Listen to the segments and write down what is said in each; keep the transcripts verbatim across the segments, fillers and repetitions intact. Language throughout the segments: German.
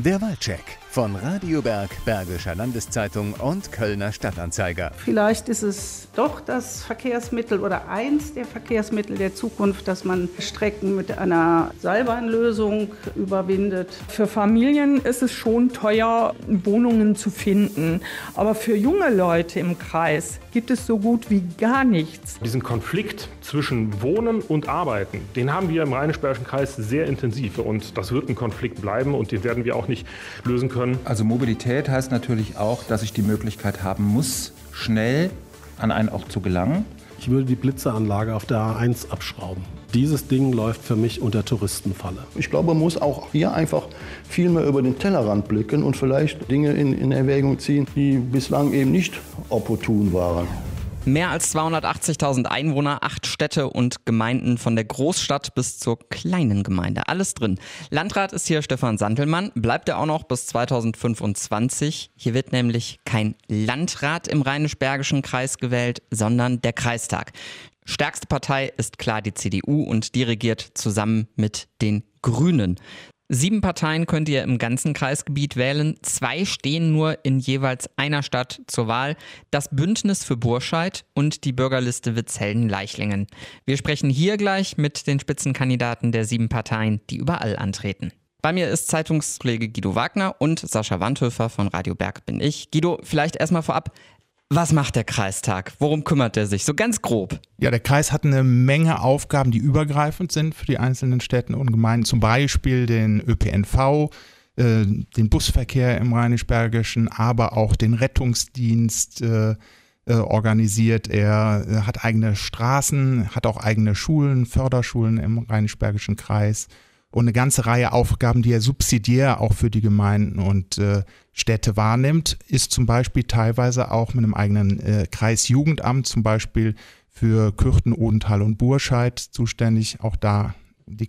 Der Wahlcheck von Radio Berg, Bergischer Landeszeitung und Kölner Stadtanzeiger. Vielleicht ist es doch das Verkehrsmittel oder eins der Verkehrsmittel der Zukunft, dass man Strecken mit einer Seilbahnlösung überwindet. Für Familien ist es schon teuer, Wohnungen zu finden. Aber für junge Leute im Kreis gibt es so gut wie gar nichts. Diesen Konflikt zwischen Wohnen und Arbeiten, den haben wir im Rheinisch-Bergischen Kreis sehr intensiv. Und das wird ein Konflikt bleiben und den werden wir auch nicht lösen können. Also Mobilität heißt natürlich auch, dass ich die Möglichkeit haben muss, schnell an einen Ort zu gelangen. Ich würde die Blitzeranlage auf der A eins abschrauben. Dieses Ding läuft für mich unter Touristenfalle. Ich glaube, man muss auch hier einfach viel mehr über den Tellerrand blicken und vielleicht Dinge in, in Erwägung ziehen, die bislang eben nicht opportun waren. Mehr als zweihundertachtzigtausend Einwohner, acht Städte und Gemeinden von der Großstadt bis zur kleinen Gemeinde. Alles drin. Landrat ist hier Stefan Santelmann, bleibt er auch noch bis zweitausendfünfundzwanzig. Hier wird nämlich kein Landrat im Rheinisch-Bergischen Kreis gewählt, sondern der Kreistag. Stärkste Partei ist klar die C D U und die regiert zusammen mit den Grünen. Sieben Parteien könnt ihr im ganzen Kreisgebiet wählen. Zwei stehen nur in jeweils einer Stadt zur Wahl. Das Bündnis für Burscheid und die Bürgerliste Witzhelden-Leichlingen. Wir sprechen hier gleich mit den Spitzenkandidaten der sieben Parteien, die überall antreten. Bei mir ist Zeitungskollege Guido Wagner und Sascha Wandhöfer von Radio Berg bin ich. Guido, vielleicht erstmal vorab. Was macht der Kreistag? Worum kümmert er sich? So ganz grob. Ja, der Kreis hat eine Menge Aufgaben, die übergreifend sind für die einzelnen Städte und Gemeinden. Zum Beispiel den Ö P N V, äh, den Busverkehr im Rheinisch-Bergischen, aber auch den Rettungsdienst äh, äh, organisiert. Er äh, hat eigene Straßen, hat auch eigene Schulen, Förderschulen im Rheinisch-Bergischen Kreis. Und eine ganze Reihe Aufgaben, die er subsidiär auch für die Gemeinden und äh, Städte wahrnimmt, ist zum Beispiel teilweise auch mit einem eigenen äh, Kreisjugendamt, zum Beispiel für Kürten, Odenthal und Burscheid zuständig. Auch da die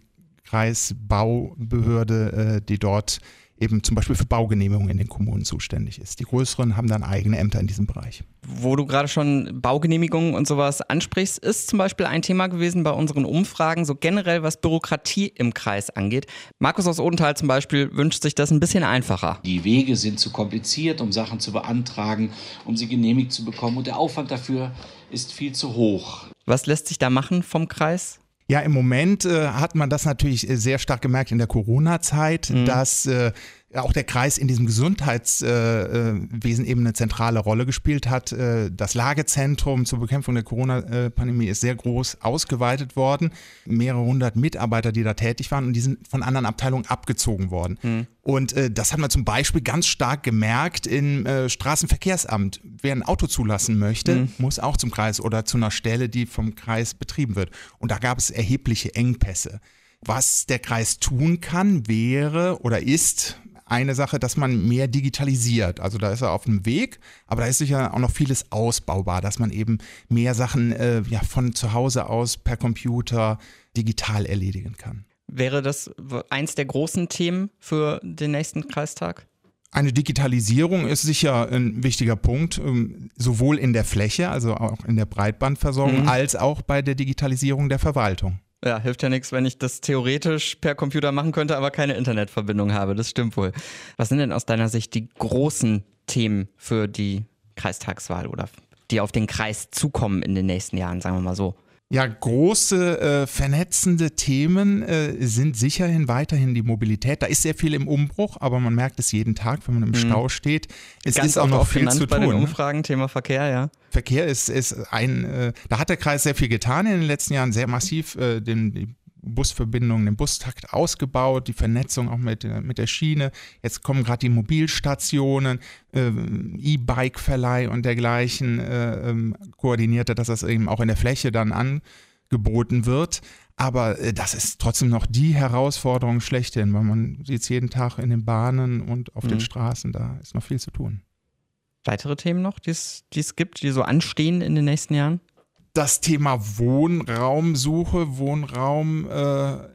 Kreisbaubehörde, äh, die dort eben zum Beispiel für Baugenehmigungen in den Kommunen zuständig ist. Die größeren haben dann eigene Ämter in diesem Bereich. Wo du gerade schon Baugenehmigungen und sowas ansprichst, ist zum Beispiel ein Thema gewesen bei unseren Umfragen, so generell was Bürokratie im Kreis angeht. Markus aus Odenthal zum Beispiel wünscht sich das ein bisschen einfacher. Die Wege sind zu kompliziert, um Sachen zu beantragen, um sie genehmigt zu bekommen und der Aufwand dafür ist viel zu hoch. Was lässt sich da machen vom Kreis? Ja, im Moment äh, hat man das natürlich äh, sehr stark gemerkt in der Corona-Zeit, mhm. dass äh, auch der Kreis in diesem Gesundheitswesen äh, eben eine zentrale Rolle gespielt hat. Äh, das Lagezentrum zur Bekämpfung der Corona-Pandemie ist sehr groß ausgeweitet worden. Mehrere hundert Mitarbeiter, die da tätig waren und die sind von anderen Abteilungen abgezogen worden. Mhm. Und äh, das hat man zum Beispiel ganz stark gemerkt im äh, Straßenverkehrsamt. Wer ein Auto zulassen möchte, mhm. muss auch zum Kreis oder zu einer Stelle, die vom Kreis betrieben wird. Und da gab es erhebliche Engpässe. Was der Kreis tun kann, wäre oder ist eine Sache, dass man mehr digitalisiert. Also da ist er auf dem Weg, aber da ist sicher auch noch vieles ausbaubar, dass man eben mehr Sachen äh, ja, von zu Hause aus per Computer digital erledigen kann. Wäre das eins der großen Themen für den nächsten Kreistag? Eine Digitalisierung ist sicher ein wichtiger Punkt, sowohl in der Fläche, also auch in der Breitbandversorgung, mhm. als auch bei der Digitalisierung der Verwaltung. Ja, hilft ja nichts, wenn ich das theoretisch per Computer machen könnte, aber keine Internetverbindung habe. Das stimmt wohl. Was sind denn aus deiner Sicht die großen Themen für die Kreistagswahl oder die auf den Kreis zukommen in den nächsten Jahren, sagen wir mal so? Ja, große äh, vernetzende Themen äh, sind sicherhin weiterhin die Mobilität. Da ist sehr viel im Umbruch, aber man merkt es jeden Tag, wenn man im mhm. Stau steht. Es Ganz ist auch noch viel zu bei tun. Den Umfragen, Thema Verkehr, ja. Verkehr ist, ist ein, äh, da hat der Kreis sehr viel getan in den letzten Jahren, sehr massiv äh, den, die Busverbindungen, den Bustakt ausgebaut, die Vernetzung auch mit, mit der Schiene. Jetzt kommen gerade die Mobilstationen, äh, E-Bike-Verleih und dergleichen äh, ähm, koordinierte, dass das eben auch in der Fläche dann angeboten wird. Aber äh, das ist trotzdem noch die Herausforderung schlechthin, weil man sieht es jeden Tag in den Bahnen und auf mhm. den Straßen, da ist noch viel zu tun. Weitere Themen noch, die es gibt, die so anstehen in den nächsten Jahren? Das Thema Wohnraumsuche, Wohnraumnot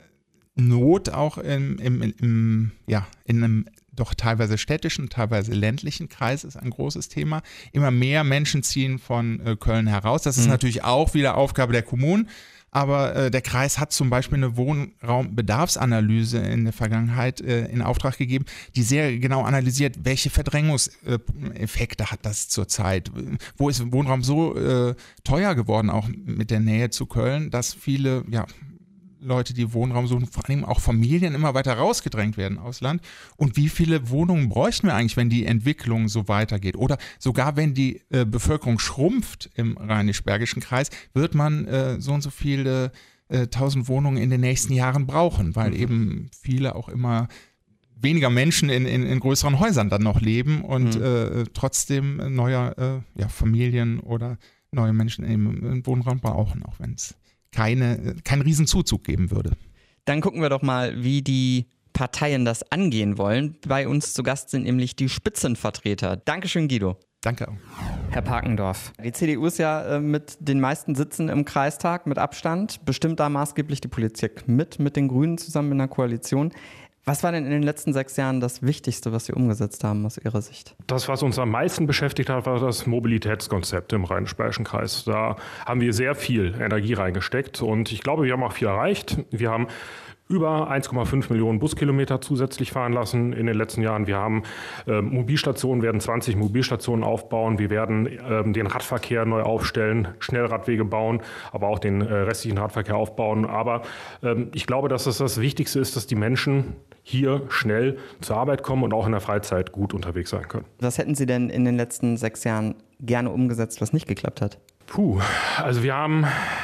äh, auch im, im, im, ja, in einem doch teilweise städtischen, teilweise ländlichen Kreis ist ein großes Thema. Immer mehr Menschen ziehen von äh, Köln heraus. Das ist mhm. natürlich auch wieder Aufgabe der Kommunen. Aber äh, der Kreis hat zum Beispiel eine Wohnraumbedarfsanalyse in der Vergangenheit äh, in Auftrag gegeben, die sehr genau analysiert, welche Verdrängungseffekte hat das zurzeit. Wo ist Wohnraum so äh, teuer geworden, auch mit der Nähe zu Köln, dass viele ja, Leute, die Wohnraum suchen, vor allem auch Familien immer weiter rausgedrängt werden aus Land. Und wie viele Wohnungen bräuchten wir eigentlich, wenn die Entwicklung so weitergeht? Oder sogar wenn die äh, Bevölkerung schrumpft im Rheinisch-Bergischen Kreis, wird man äh, so und so viele äh, tausend Wohnungen in den nächsten Jahren brauchen, weil eben viele auch immer weniger Menschen in, in, in größeren Häusern dann noch leben und mhm. äh, trotzdem neue äh, ja, Familien oder neue Menschen im, im Wohnraum brauchen, auch wenn es keine, keinen Riesenzuzug geben würde. Dann gucken wir doch mal, wie die Parteien das angehen wollen. Bei uns zu Gast sind nämlich die Spitzenvertreter. Dankeschön, Guido. Danke. Herr Parkendorf, die C D U ist ja äh, mit den meisten Sitzen im Kreistag mit Abstand, bestimmt da maßgeblich die Politik mit, mit den Grünen zusammen in der Koalition. Was war denn in den letzten sechs Jahren das Wichtigste, was Sie umgesetzt haben aus Ihrer Sicht? Das, was uns am meisten beschäftigt hat, war das Mobilitätskonzept im Rheinisch-Bergischen Kreis. Da haben wir sehr viel Energie reingesteckt und ich glaube, wir haben auch viel erreicht. Wir haben über eins Komma fünf Millionen Buskilometer zusätzlich fahren lassen in den letzten Jahren. Wir haben äh, Mobilstationen, werden zwanzig Mobilstationen aufbauen. Wir werden äh, den Radverkehr neu aufstellen, Schnellradwege bauen, aber auch den äh, restlichen Radverkehr aufbauen. Aber ähm, ich glaube, dass es das Wichtigste ist, dass die Menschen hier schnell zur Arbeit kommen und auch in der Freizeit gut unterwegs sein können. Was hätten Sie denn in den letzten sechs Jahren gerne umgesetzt, was nicht geklappt hat? Puh, also wir haben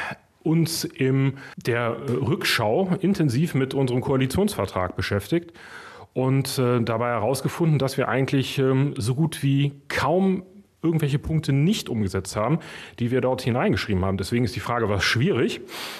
uns in der Rückschau intensiv mit unserem Koalitionsvertrag beschäftigt und äh, dabei herausgefunden, dass wir eigentlich ähm, so gut wie kaum irgendwelche Punkte nicht umgesetzt haben, die wir dort hineingeschrieben haben. Deswegen ist die Frage, was schwierig.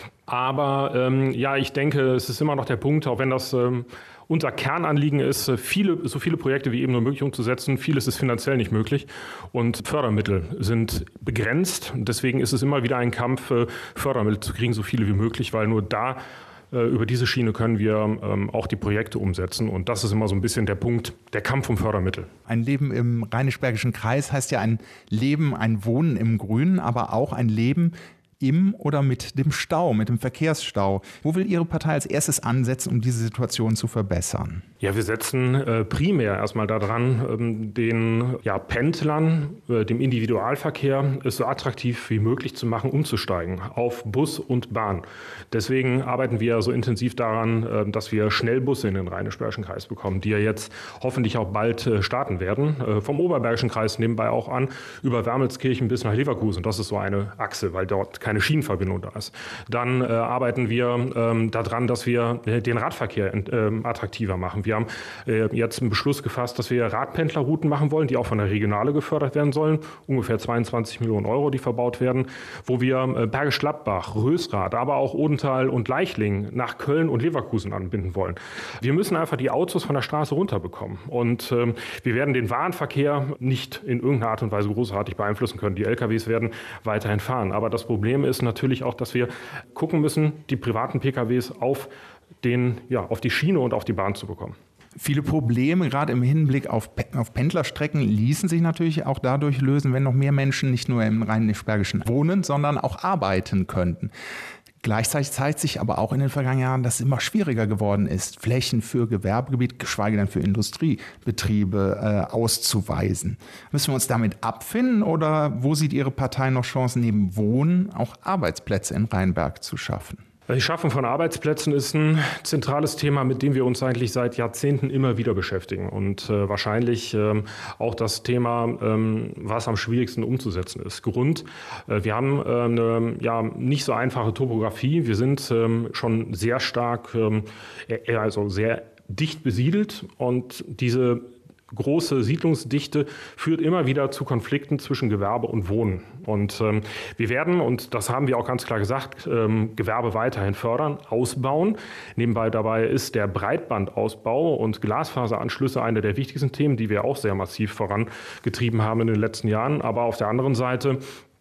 Aber ähm, ja, ich denke, es ist immer noch der Punkt, auch wenn das ähm, unser Kernanliegen ist, viele, so viele Projekte wie eben nur möglich umzusetzen. Vieles ist finanziell nicht möglich und Fördermittel sind begrenzt. Deswegen ist es immer wieder ein Kampf, Fördermittel zu kriegen, so viele wie möglich, weil nur da über diese Schiene können wir ähm, auch die Projekte umsetzen. Und das ist immer so ein bisschen der Punkt, der Kampf um Fördermittel. Ein Leben im Rheinisch-Bergischen Kreis heißt ja ein Leben, ein Wohnen im Grünen, aber auch ein Leben im oder mit dem Stau, mit dem Verkehrsstau. Wo will Ihre Partei als erstes ansetzen, um diese Situation zu verbessern? Ja, wir setzen äh, primär erstmal daran, ähm, den ja, Pendlern, äh, dem Individualverkehr es so attraktiv wie möglich zu machen, umzusteigen auf Bus und Bahn. Deswegen arbeiten wir so intensiv daran, äh, dass wir Schnellbusse in den Rheinisch-Bergischen Kreis bekommen, die ja jetzt hoffentlich auch bald äh, starten werden. Äh, vom Oberbergischen Kreis nebenbei auch an, über Wermelskirchen bis nach Leverkusen. Das ist so eine Achse, weil dort keine Schienenverbindung da ist. Dann äh, arbeiten wir ähm, daran, dass wir äh, den Radverkehr äh, attraktiver machen. Wir haben äh, jetzt einen Beschluss gefasst, dass wir Radpendlerrouten machen wollen, die auch von der Regionale gefördert werden sollen. Ungefähr zweiundzwanzig Millionen Euro, die verbaut werden, wo wir äh, Bergisch Gladbach, Rösrath, aber auch Odenthal und Leichling nach Köln und Leverkusen anbinden wollen. Wir müssen einfach die Autos von der Straße runterbekommen. Und ähm, wir werden den Warenverkehr nicht in irgendeiner Art und Weise großartig beeinflussen können. Die L K Ws werden weiterhin fahren. Aber das Problem ist natürlich auch, dass wir gucken müssen, die privaten P K Ws auf, den, ja, auf die Schiene und auf die Bahn zu bekommen. Viele Probleme, gerade im Hinblick auf, auf Pendlerstrecken, ließen sich natürlich auch dadurch lösen, wenn noch mehr Menschen nicht nur im Rheinisch-Bergischen wohnen, sondern auch arbeiten könnten. Gleichzeitig zeigt sich aber auch in den vergangenen Jahren, dass es immer schwieriger geworden ist, Flächen für Gewerbegebiet, geschweige denn für Industriebetriebe äh, auszuweisen. Müssen wir uns damit abfinden oder wo sieht Ihre Partei noch Chancen, neben Wohnen auch Arbeitsplätze in Rheinberg zu schaffen? Das Schaffen von Arbeitsplätzen ist ein zentrales Thema, mit dem wir uns eigentlich seit Jahrzehnten immer wieder beschäftigen. Und äh, wahrscheinlich ähm, auch das Thema, ähm, was am schwierigsten umzusetzen ist. Grund, äh, wir haben äh, eine ja, nicht so einfache Topografie. Wir sind ähm, schon sehr stark, ähm, also sehr dicht besiedelt und diese große Siedlungsdichte führt immer wieder zu Konflikten zwischen Gewerbe und Wohnen. Und ähm, wir werden, und das haben wir auch ganz klar gesagt, ähm, Gewerbe weiterhin fördern, ausbauen. Nebenbei dabei ist der Breitbandausbau und Glasfaseranschlüsse eine der wichtigsten Themen, die wir auch sehr massiv vorangetrieben haben in den letzten Jahren. Aber auf der anderen Seite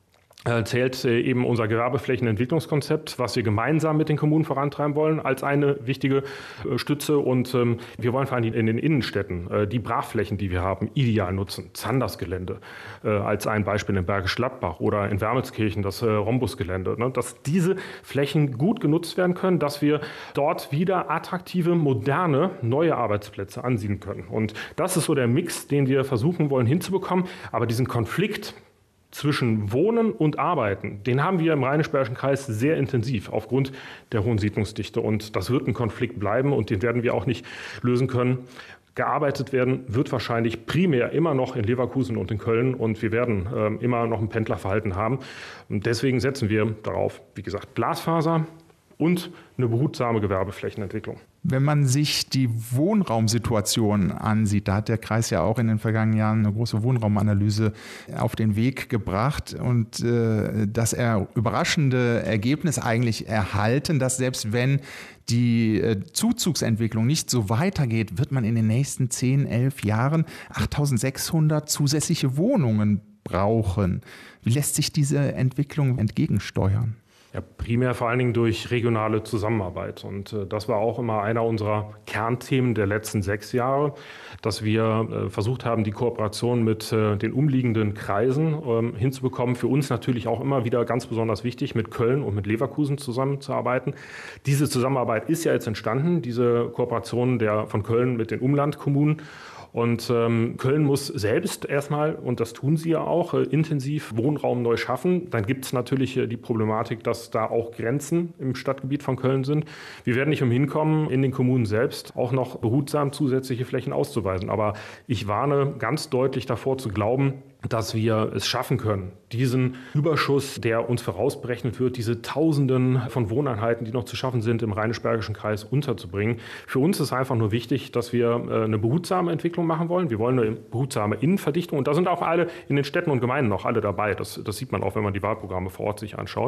zählt eben unser Gewerbeflächenentwicklungskonzept, was wir gemeinsam mit den Kommunen vorantreiben wollen, als eine wichtige Stütze. Und ähm, wir wollen vor allem in den Innenstädten äh, die Brachflächen, die wir haben, ideal nutzen. Zandersgelände äh, als ein Beispiel in Bergisch Gladbach oder in Wermelskirchen das äh, Rhombusgelände. Ne? Dass diese Flächen gut genutzt werden können, dass wir dort wieder attraktive, moderne, neue Arbeitsplätze ansiedeln können. Und das ist so der Mix, den wir versuchen wollen hinzubekommen. Aber diesen Konflikt zwischen Wohnen und Arbeiten, den haben wir im Rheinisch-Bergischen Kreis sehr intensiv aufgrund der hohen Siedlungsdichte. Und das wird ein Konflikt bleiben und den werden wir auch nicht lösen können. Gearbeitet werden wird wahrscheinlich primär immer noch in Leverkusen und in Köln und wir werden äh, immer noch ein Pendlerverhalten haben. Und deswegen setzen wir darauf, wie gesagt, Glasfaser und eine behutsame Gewerbeflächenentwicklung. Wenn man sich die Wohnraumsituation ansieht, da hat der Kreis ja auch in den vergangenen Jahren eine große Wohnraumanalyse auf den Weg gebracht und äh, das er überraschende Ergebnis eigentlich erhalten, dass selbst wenn die äh, Zuzugsentwicklung nicht so weitergeht, wird man in den nächsten zehn, elf Jahren achttausendsechshundert zusätzliche Wohnungen brauchen. Wie lässt sich diese Entwicklung entgegensteuern? Ja, primär vor allen Dingen durch regionale Zusammenarbeit. Und äh, das war auch immer einer unserer Kernthemen der letzten sechs Jahre, dass wir äh, versucht haben, die Kooperation mit äh, den umliegenden Kreisen äh, hinzubekommen. Für uns natürlich auch immer wieder ganz besonders wichtig, mit Köln und mit Leverkusen zusammenzuarbeiten. Diese Zusammenarbeit ist ja jetzt entstanden, diese Kooperation der, von Köln mit den Umlandkommunen. Und ähm, Köln muss selbst erstmal, und das tun sie ja auch, äh, intensiv Wohnraum neu schaffen. Dann gibt es natürlich äh, die Problematik, dass da auch Grenzen im Stadtgebiet von Köln sind. Wir werden nicht umhin kommen, in den Kommunen selbst auch noch behutsam zusätzliche Flächen auszuweisen. Aber ich warne ganz deutlich davor zu glauben, dass wir es schaffen können, diesen Überschuss, der uns vorausberechnet wird, diese Tausenden von Wohneinheiten, die noch zu schaffen sind, im Rheinisch-Bergischen Kreis unterzubringen. Für uns ist einfach nur wichtig, dass wir eine behutsame Entwicklung machen wollen. Wir wollen eine behutsame Innenverdichtung und da sind auch alle in den Städten und Gemeinden noch alle dabei. Das, das sieht man auch, wenn man die Wahlprogramme vor Ort sich anschaut.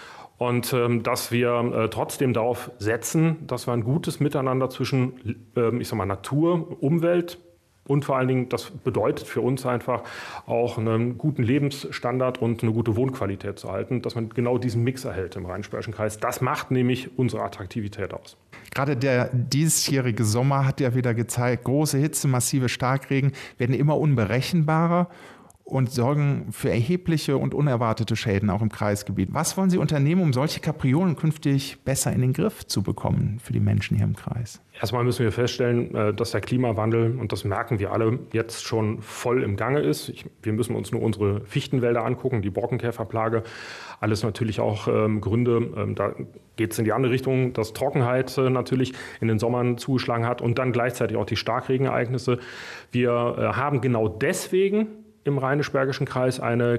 Und ähm, dass wir äh, trotzdem darauf setzen, dass wir ein gutes Miteinander zwischen ähm, ich sag mal, Natur, Umwelt, und vor allen Dingen, das bedeutet für uns einfach auch einen guten Lebensstandard und eine gute Wohnqualität zu halten, dass man genau diesen Mix erhält im Rheinisch-Bergischen Kreis. Das macht nämlich unsere Attraktivität aus. Gerade der diesjährige Sommer hat ja wieder gezeigt, große Hitze, massive Starkregen werden immer unberechenbarer und sorgen für erhebliche und unerwartete Schäden auch im Kreisgebiet. Was wollen Sie unternehmen, um solche Kapriolen künftig besser in den Griff zu bekommen für die Menschen hier im Kreis? Erstmal müssen wir feststellen, dass der Klimawandel, und das merken wir alle, jetzt schon voll im Gange ist. Ich, wir müssen uns nur unsere Fichtenwälder angucken, die Borkenkäferplage. Alles natürlich auch ähm, Gründe, ähm, da geht es in die andere Richtung, dass Trockenheit äh, natürlich in den Sommern zugeschlagen hat und dann gleichzeitig auch die Starkregenereignisse. Wir äh, haben genau deswegen im Rheinisch-Bergischen Kreis eine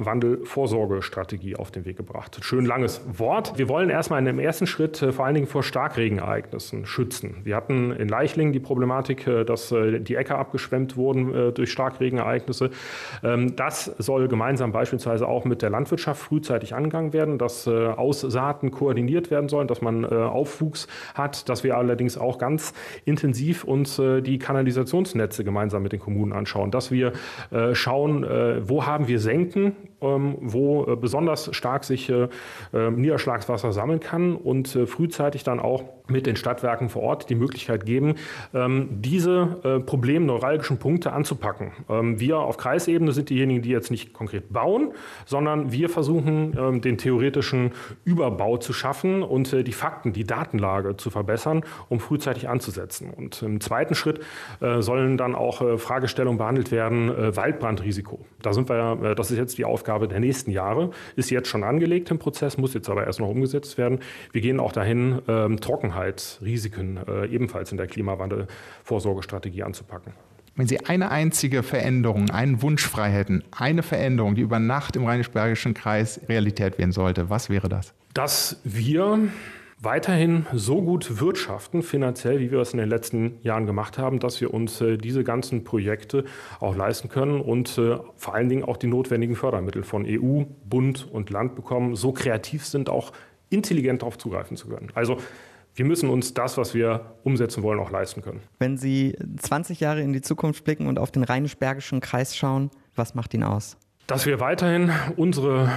Klimawandel-Vorsorgestrategie auf den Weg gebracht. Schön langes Wort. Wir wollen erstmal in dem ersten Schritt äh, vor allen Dingen vor Starkregenereignissen schützen. Wir hatten in Leichlingen die Problematik, äh, dass äh, die Äcker abgeschwemmt wurden äh, durch Starkregenereignisse. Ähm, das soll gemeinsam beispielsweise auch mit der Landwirtschaft frühzeitig angegangen werden, dass äh, Aussaaten koordiniert werden sollen, dass man äh, Aufwuchs hat, dass wir allerdings auch ganz intensiv uns äh, die Kanalisationsnetze gemeinsam mit den Kommunen anschauen, dass wir äh, schauen, schauen, äh, wo haben wir Senken, ähm, wo äh, besonders stark sich äh, Niederschlagswasser sammeln kann und äh, frühzeitig dann auch mit den Stadtwerken vor Ort die Möglichkeit geben, ähm, diese äh, problemneuralgischen Punkte anzupacken. Ähm, wir auf Kreisebene sind diejenigen, die jetzt nicht konkret bauen, sondern wir versuchen, ähm, den theoretischen Überbau zu schaffen und äh, die Fakten, die Datenlage zu verbessern, um frühzeitig anzusetzen. Und im zweiten Schritt äh, sollen dann auch äh, Fragestellungen behandelt werden, äh, Waldbrandrisiko. Da sind wir, äh, das ist jetzt die Aufgabe der nächsten Jahre, ist jetzt schon angelegt im Prozess, muss jetzt aber erst noch umgesetzt werden. Wir gehen auch dahin, ähm, Trockenheit Risiken äh, ebenfalls in der Klimawandel-Vorsorgestrategie anzupacken. Wenn Sie eine einzige Veränderung, einen Wunsch frei hätten, eine Veränderung, die über Nacht im Rheinisch-Bergischen Kreis Realität werden sollte, was wäre das? Dass wir weiterhin so gut wirtschaften finanziell, wie wir es in den letzten Jahren gemacht haben, dass wir uns äh, diese ganzen Projekte auch leisten können und äh, vor allen Dingen auch die notwendigen Fördermittel von E U, Bund und Land bekommen, so kreativ sind, auch intelligent darauf zugreifen zu können. Also wir müssen uns das, was wir umsetzen wollen, auch leisten können. Wenn Sie zwanzig Jahre in die Zukunft blicken und auf den Rheinisch-Bergischen Kreis schauen, was macht ihn aus? Dass wir weiterhin unsere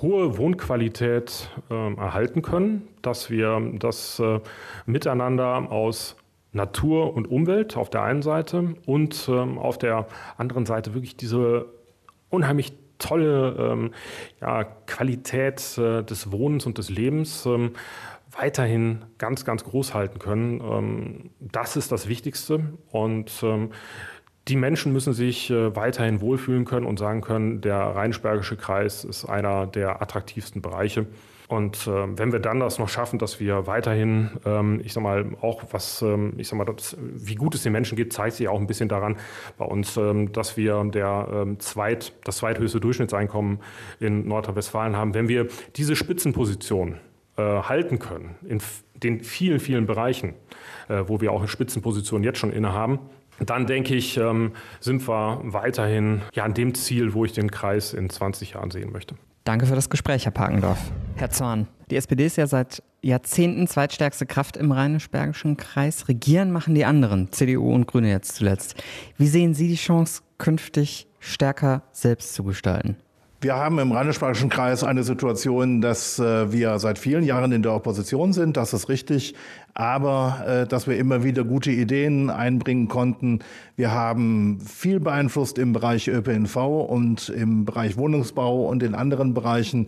hohe Wohnqualität äh, erhalten können, dass wir das äh, Miteinander aus Natur und Umwelt auf der einen Seite und ähm, auf der anderen Seite wirklich diese unheimlich tolle ähm, ja, Qualität äh, des Wohnens und des Lebens ähm, weiterhin ganz, ganz groß halten können. Ähm, das ist das Wichtigste und ähm, die Menschen müssen sich äh, weiterhin wohlfühlen können und sagen können, der Rheinisch-Bergische Kreis ist einer der attraktivsten Bereiche. Und äh, wenn wir dann das noch schaffen, dass wir weiterhin, ähm, ich sag mal, auch was, ähm, ich sag mal, das, wie gut es den Menschen geht, zeigt sich auch ein bisschen daran bei uns, ähm, dass wir der, ähm, zweit, das zweithöchste Durchschnittseinkommen in Nordrhein-Westfalen haben. Wenn wir diese Spitzenposition äh, halten können, in den vielen, vielen Bereichen, äh, wo wir auch eine Spitzenposition jetzt schon innehaben, dann denke ich, ähm, sind wir weiterhin ja, an dem Ziel, wo ich den Kreis in zwanzig Jahren sehen möchte. Danke für das Gespräch, Herr Parkendorf. Herr Zorn, die S P D ist ja seit Jahrzehnten zweitstärkste Kraft im Rheinisch-Bergischen Kreis. Regieren machen die anderen, C D U und Grüne jetzt zuletzt. Wie sehen Sie die Chance, künftig stärker selbst zu gestalten? Wir haben im Rheinisch-Bergischen Kreis eine Situation, dass äh, wir seit vielen Jahren in der Opposition sind, das ist richtig, aber äh, dass wir immer wieder gute Ideen einbringen konnten. Wir haben viel beeinflusst im Bereich Ö P N V und im Bereich Wohnungsbau und in anderen Bereichen.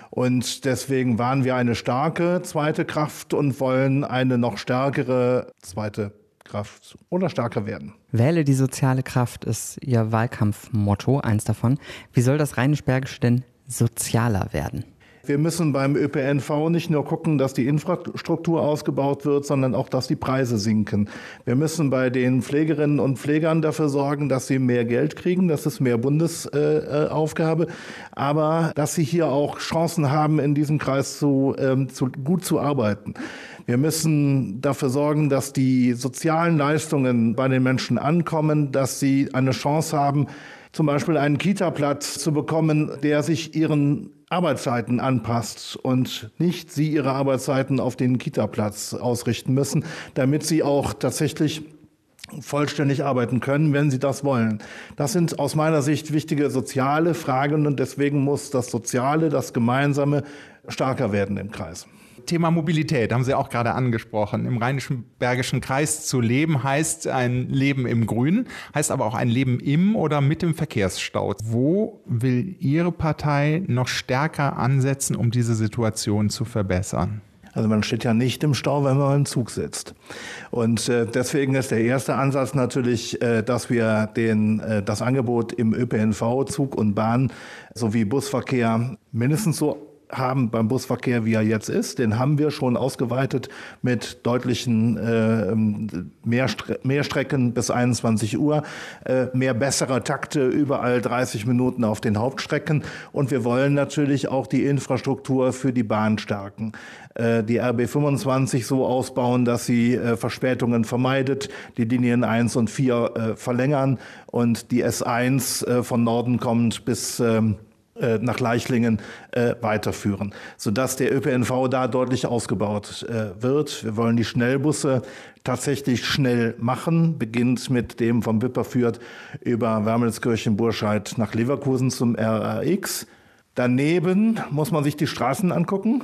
Und deswegen waren wir eine starke zweite Kraft und wollen eine noch stärkere zweite Kraft oder stärker werden. Wähle die soziale Kraft ist Ihr Wahlkampfmotto, eins davon. Wie soll das Rheinisch-Bergische denn sozialer werden? Wir müssen beim Ö P N V nicht nur gucken, dass die Infrastruktur ausgebaut wird, sondern auch, dass die Preise sinken. Wir müssen bei den Pflegerinnen und Pflegern dafür sorgen, dass sie mehr Geld kriegen. Das ist mehr Bundesaufgabe. Äh, aber dass sie hier auch Chancen haben, in diesem Kreis zu, ähm, zu, gut zu arbeiten. Wir müssen dafür sorgen, dass die sozialen Leistungen bei den Menschen ankommen, dass sie eine Chance haben, zum Beispiel einen Kita-Platz zu bekommen, der sich ihren Arbeitszeiten anpasst und nicht sie ihre Arbeitszeiten auf den Kita-Platz ausrichten müssen, damit sie auch tatsächlich vollständig arbeiten können, wenn sie das wollen. Das sind aus meiner Sicht wichtige soziale Fragen und deswegen muss das Soziale, das Gemeinsame stärker werden im Kreis. Thema Mobilität haben Sie auch gerade angesprochen. Im Rheinisch-Bergischen Kreis zu leben heißt ein Leben im Grünen, heißt aber auch ein Leben im oder mit dem Verkehrsstau. Wo will Ihre Partei noch stärker ansetzen, um diese Situation zu verbessern? Also man steht ja nicht im Stau, wenn man im Zug sitzt. Und äh, deswegen ist der erste Ansatz natürlich, äh, dass wir den, äh, das Angebot im Ö P N V, Zug und Bahn sowie Busverkehr mindestens so haben beim Busverkehr, wie er jetzt ist. Den haben wir schon ausgeweitet mit deutlichen äh, mehr, Stre- mehr Strecken bis einundzwanzig Uhr, äh, mehr bessere Takte, überall dreißig Minuten auf den Hauptstrecken. Und wir wollen natürlich auch die Infrastruktur für die Bahn stärken. Äh, die R B fünfundzwanzig so ausbauen, dass sie äh, Verspätungen vermeidet, die Linien eins und vier äh, verlängern und die S eins äh, von Norden kommt bis ähm, nach Leichlingen äh, weiterführen, sodass der Ö P N V da deutlich ausgebaut äh, wird. Wir wollen die Schnellbusse tatsächlich schnell machen, beginnt mit dem vom Wipperfürth über Wermelskirchen-Burscheid nach Leverkusen zum R R X. Daneben muss man sich die Straßen angucken.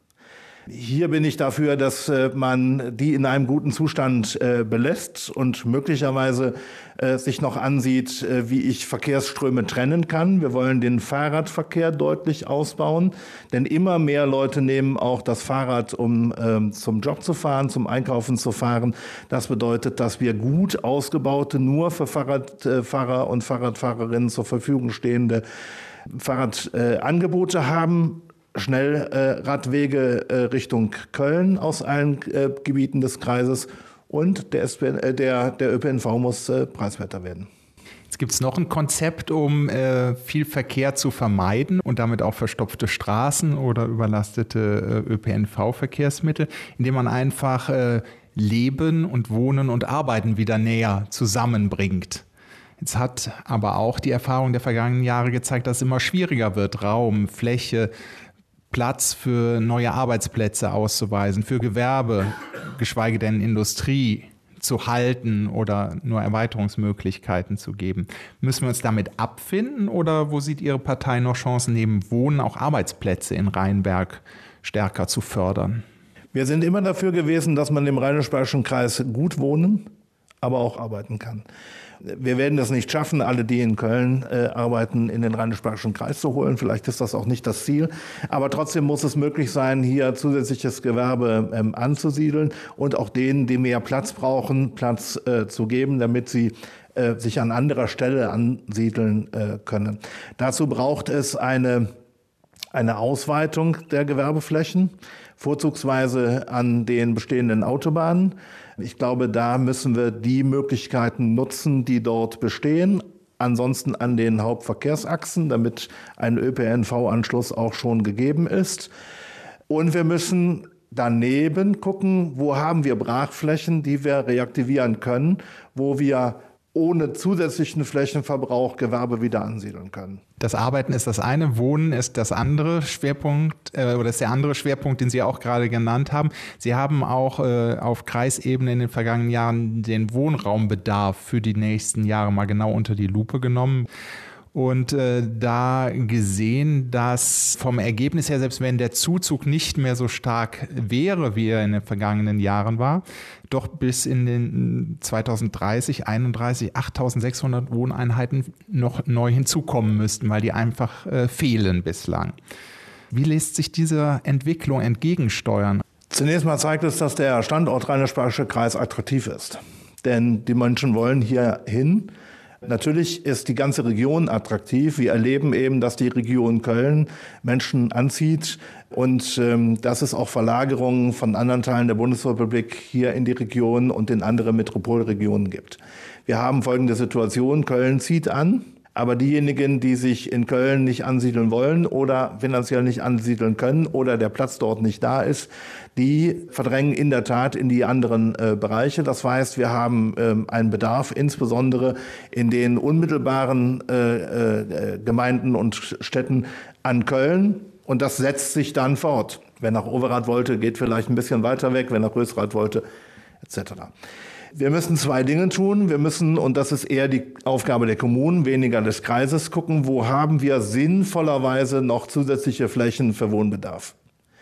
Hier bin ich dafür, dass äh, man die in einem guten Zustand äh, belässt und möglicherweise äh, sich noch ansieht, äh, wie ich Verkehrsströme trennen kann. Wir wollen den Fahrradverkehr deutlich ausbauen, denn immer mehr Leute nehmen auch das Fahrrad, um äh, zum Job zu fahren, zum Einkaufen zu fahren. Das bedeutet, dass wir gut ausgebaute, nur für Fahrradfahrer und Fahrradfahrerinnen zur Verfügung stehende Fahrradangebote äh, haben. Schnellradwege äh, Richtung Köln aus allen äh, Gebieten des Kreises und der, S P, äh, der, der Ö P N V muss äh, preiswerter werden. Jetzt gibt es noch ein Konzept, um äh, viel Verkehr zu vermeiden und damit auch verstopfte Straßen oder überlastete äh, Ö P N V-Verkehrsmittel, indem man einfach äh, Leben und Wohnen und Arbeiten wieder näher zusammenbringt. Jetzt hat aber auch die Erfahrung der vergangenen Jahre gezeigt, dass es immer schwieriger wird, Raum, Fläche, Platz für neue Arbeitsplätze auszuweisen, für Gewerbe, geschweige denn Industrie zu halten oder nur Erweiterungsmöglichkeiten zu geben. Müssen wir uns damit abfinden oder wo sieht Ihre Partei noch Chancen, neben Wohnen auch Arbeitsplätze in Rheinberg stärker zu fördern? Wir sind immer dafür gewesen, dass man im Rheinisch-Bergischen Kreis gut wohnen, aber auch arbeiten kann. Wir werden es nicht schaffen, alle, die in Köln äh, arbeiten, in den Rheinisch-Bergischen Kreis zu holen. Vielleicht ist das auch nicht das Ziel. Aber trotzdem muss es möglich sein, hier zusätzliches Gewerbe ähm, anzusiedeln und auch denen, die mehr Platz brauchen, Platz äh, zu geben, damit sie äh, sich an anderer Stelle ansiedeln äh, können. Dazu braucht es eine, eine Ausweitung der Gewerbeflächen, vorzugsweise an den bestehenden Autobahnen. Ich glaube, da müssen wir die Möglichkeiten nutzen, die dort bestehen. Ansonsten an den Hauptverkehrsachsen, damit ein Ö P N V-Anschluss auch schon gegeben ist. Und wir müssen daneben gucken, wo haben wir Brachflächen, die wir reaktivieren können, wo wir ohne zusätzlichen Flächenverbrauch Gewerbe wieder ansiedeln können. Das Arbeiten ist das eine, Wohnen ist das andere Schwerpunkt äh, oder ist der andere Schwerpunkt, den Sie auch gerade genannt haben. Sie haben auch äh, auf Kreisebene in den vergangenen Jahren den Wohnraumbedarf für die nächsten Jahre mal genau unter die Lupe genommen. Und äh, da gesehen, dass vom Ergebnis her, selbst wenn der Zuzug nicht mehr so stark wäre, wie er in den vergangenen Jahren war, doch bis in den zweitausenddreißig, einunddreißig achttausendsechshundert Wohneinheiten noch neu hinzukommen müssten, weil die einfach äh, fehlen bislang. Wie lässt sich dieser Entwicklung entgegensteuern? Zunächst mal zeigt es, dass der Standort Rheinisch-Bergische Kreis attraktiv ist. Denn die Menschen wollen hier hin. Natürlich ist die ganze Region attraktiv. Wir erleben eben, dass die Region Köln Menschen anzieht und ähm, dass es auch Verlagerungen von anderen Teilen der Bundesrepublik hier in die Region und in andere Metropolregionen gibt. Wir haben folgende Situation: Köln zieht an, aber diejenigen, die sich in Köln nicht ansiedeln wollen oder finanziell nicht ansiedeln können oder der Platz dort nicht da ist, die verdrängen in der Tat in die anderen äh, Bereiche. Das heißt, wir haben ähm, einen Bedarf, insbesondere in den unmittelbaren äh, äh, Gemeinden und Städten an Köln. Und das setzt sich dann fort. Wer nach Overath wollte, geht vielleicht ein bisschen weiter weg. Wer nach Rösrath wollte, et cetera. Wir müssen zwei Dinge tun. Wir müssen, und das ist eher die Aufgabe der Kommunen, weniger des Kreises, gucken, wo haben wir sinnvollerweise noch zusätzliche Flächen für Wohnbedarf.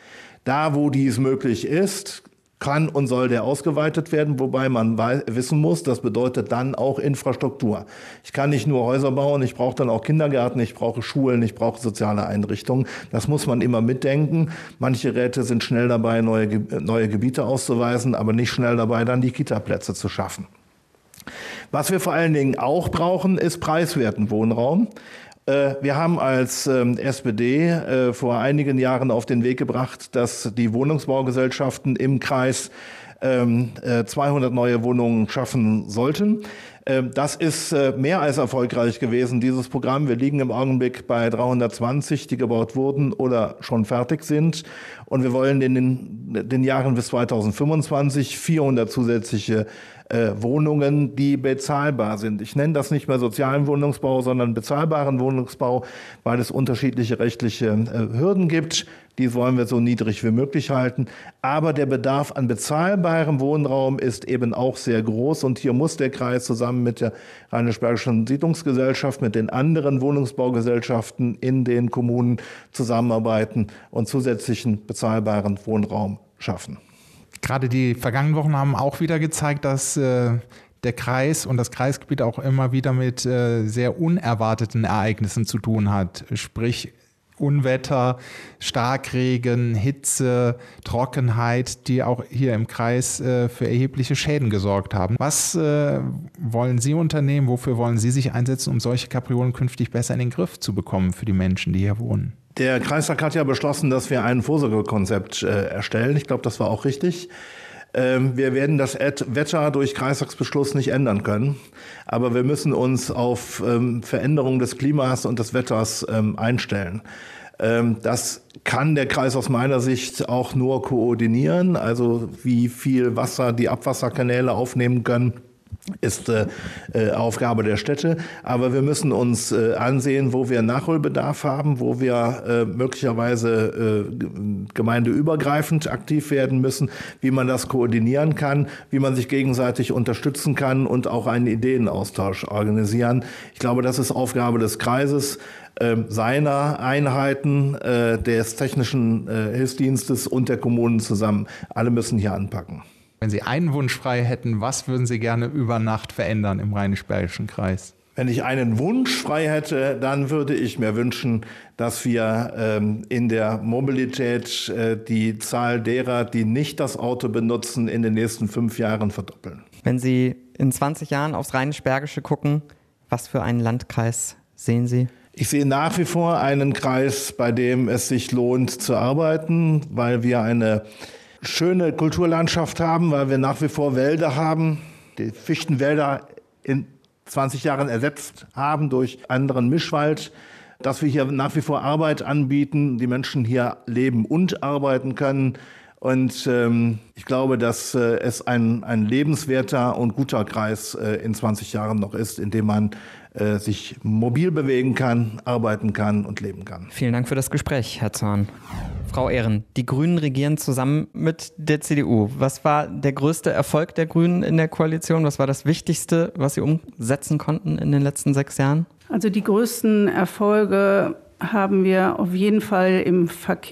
Da, wo dies möglich ist, kann und soll der ausgeweitet werden, wobei man wissen muss, das bedeutet dann auch Infrastruktur. Ich kann nicht nur Häuser bauen, ich brauche dann auch Kindergärten, ich brauche Schulen, ich brauche soziale Einrichtungen. Das muss man immer mitdenken. Manche Räte sind schnell dabei, neue, neue Gebiete auszuweisen, aber nicht schnell dabei, dann die Kita-Plätze zu schaffen. Was wir vor allen Dingen auch brauchen, ist preiswerten Wohnraum. Wir haben als S P D vor einigen Jahren auf den Weg gebracht, dass die Wohnungsbaugesellschaften im Kreis zweihundert neue Wohnungen schaffen sollten. Das ist mehr als erfolgreich gewesen, dieses Programm. Wir liegen im Augenblick bei dreihundertzwanzig, die gebaut wurden oder schon fertig sind. Und wir wollen in den, den Jahren bis zweitausendfünfundzwanzig vierhundert zusätzliche äh, Wohnungen, die bezahlbar sind. Ich nenne das nicht mehr sozialen Wohnungsbau, sondern bezahlbaren Wohnungsbau, weil es unterschiedliche rechtliche äh, Hürden gibt. Die wollen wir so niedrig wie möglich halten. Aber der Bedarf an bezahlbarem Wohnraum ist eben auch sehr groß. Und hier muss der Kreis zusammen mit der Rheinisch-Bergischen Siedlungsgesellschaft, mit den anderen Wohnungsbaugesellschaften in den Kommunen zusammenarbeiten und zusätzlichen bezahlbaren Wohnraum schaffen. Gerade die vergangenen Wochen haben auch wieder gezeigt, dass äh, der Kreis und das Kreisgebiet auch immer wieder mit äh, sehr unerwarteten Ereignissen zu tun hat. Sprich Unwetter, Starkregen, Hitze, Trockenheit, die auch hier im Kreis äh, für erhebliche Schäden gesorgt haben. Was äh, wollen Sie unternehmen? Wofür wollen Sie sich einsetzen, um solche Kapriolen künftig besser in den Griff zu bekommen für die Menschen, die hier wohnen? Der Kreistag hat ja beschlossen, dass wir ein Vorsorgekonzept äh, erstellen. Ich glaube, das war auch richtig. Ähm, wir werden das Wetter durch Kreistagsbeschluss nicht ändern können. Aber wir müssen uns auf ähm, Veränderungen des Klimas und des Wetters ähm, einstellen. Ähm, das kann der Kreis aus meiner Sicht auch nur koordinieren. Also wie viel Wasser die Abwasserkanäle aufnehmen können, ist äh, äh, Aufgabe der Städte. Aber wir müssen uns äh, ansehen, wo wir Nachholbedarf haben, wo wir äh, möglicherweise äh, gemeindeübergreifend aktiv werden müssen, wie man das koordinieren kann, wie man sich gegenseitig unterstützen kann und auch einen Ideenaustausch organisieren. Ich glaube, das ist Aufgabe des Kreises, äh, seiner Einheiten, äh, des technischen äh, Hilfsdienstes und der Kommunen zusammen. Alle müssen hier anpacken. Wenn Sie einen Wunsch frei hätten, was würden Sie gerne über Nacht verändern im Rheinisch-Bergischen Kreis? Wenn ich einen Wunsch frei hätte, dann würde ich mir wünschen, dass wir ähm, in der Mobilität äh, die Zahl derer, die nicht das Auto benutzen, in den nächsten fünf Jahren verdoppeln. Wenn Sie in zwanzig Jahren aufs Rheinisch-Bergische gucken, was für einen Landkreis sehen Sie? Ich sehe nach wie vor einen Kreis, bei dem es sich lohnt zu arbeiten, weil wir eine schöne Kulturlandschaft haben, weil wir nach wie vor Wälder haben, die Fichtenwälder in zwanzig Jahren ersetzt haben durch anderen Mischwald, dass wir hier nach wie vor Arbeit anbieten, die Menschen hier leben und arbeiten können. Und ähm, ich glaube, dass äh, es ein, ein lebenswerter und guter Kreis äh, in zwanzig Jahren noch ist, in dem man äh, sich mobil bewegen kann, arbeiten kann und leben kann. Vielen Dank für das Gespräch, Herr Zorn. Frau Ehren, die Grünen regieren zusammen mit der C D U. Was war der größte Erfolg der Grünen in der Koalition? Was war das Wichtigste, was Sie umsetzen konnten in den letzten sechs Jahren? Also die größten Erfolge haben wir auf jeden Fall im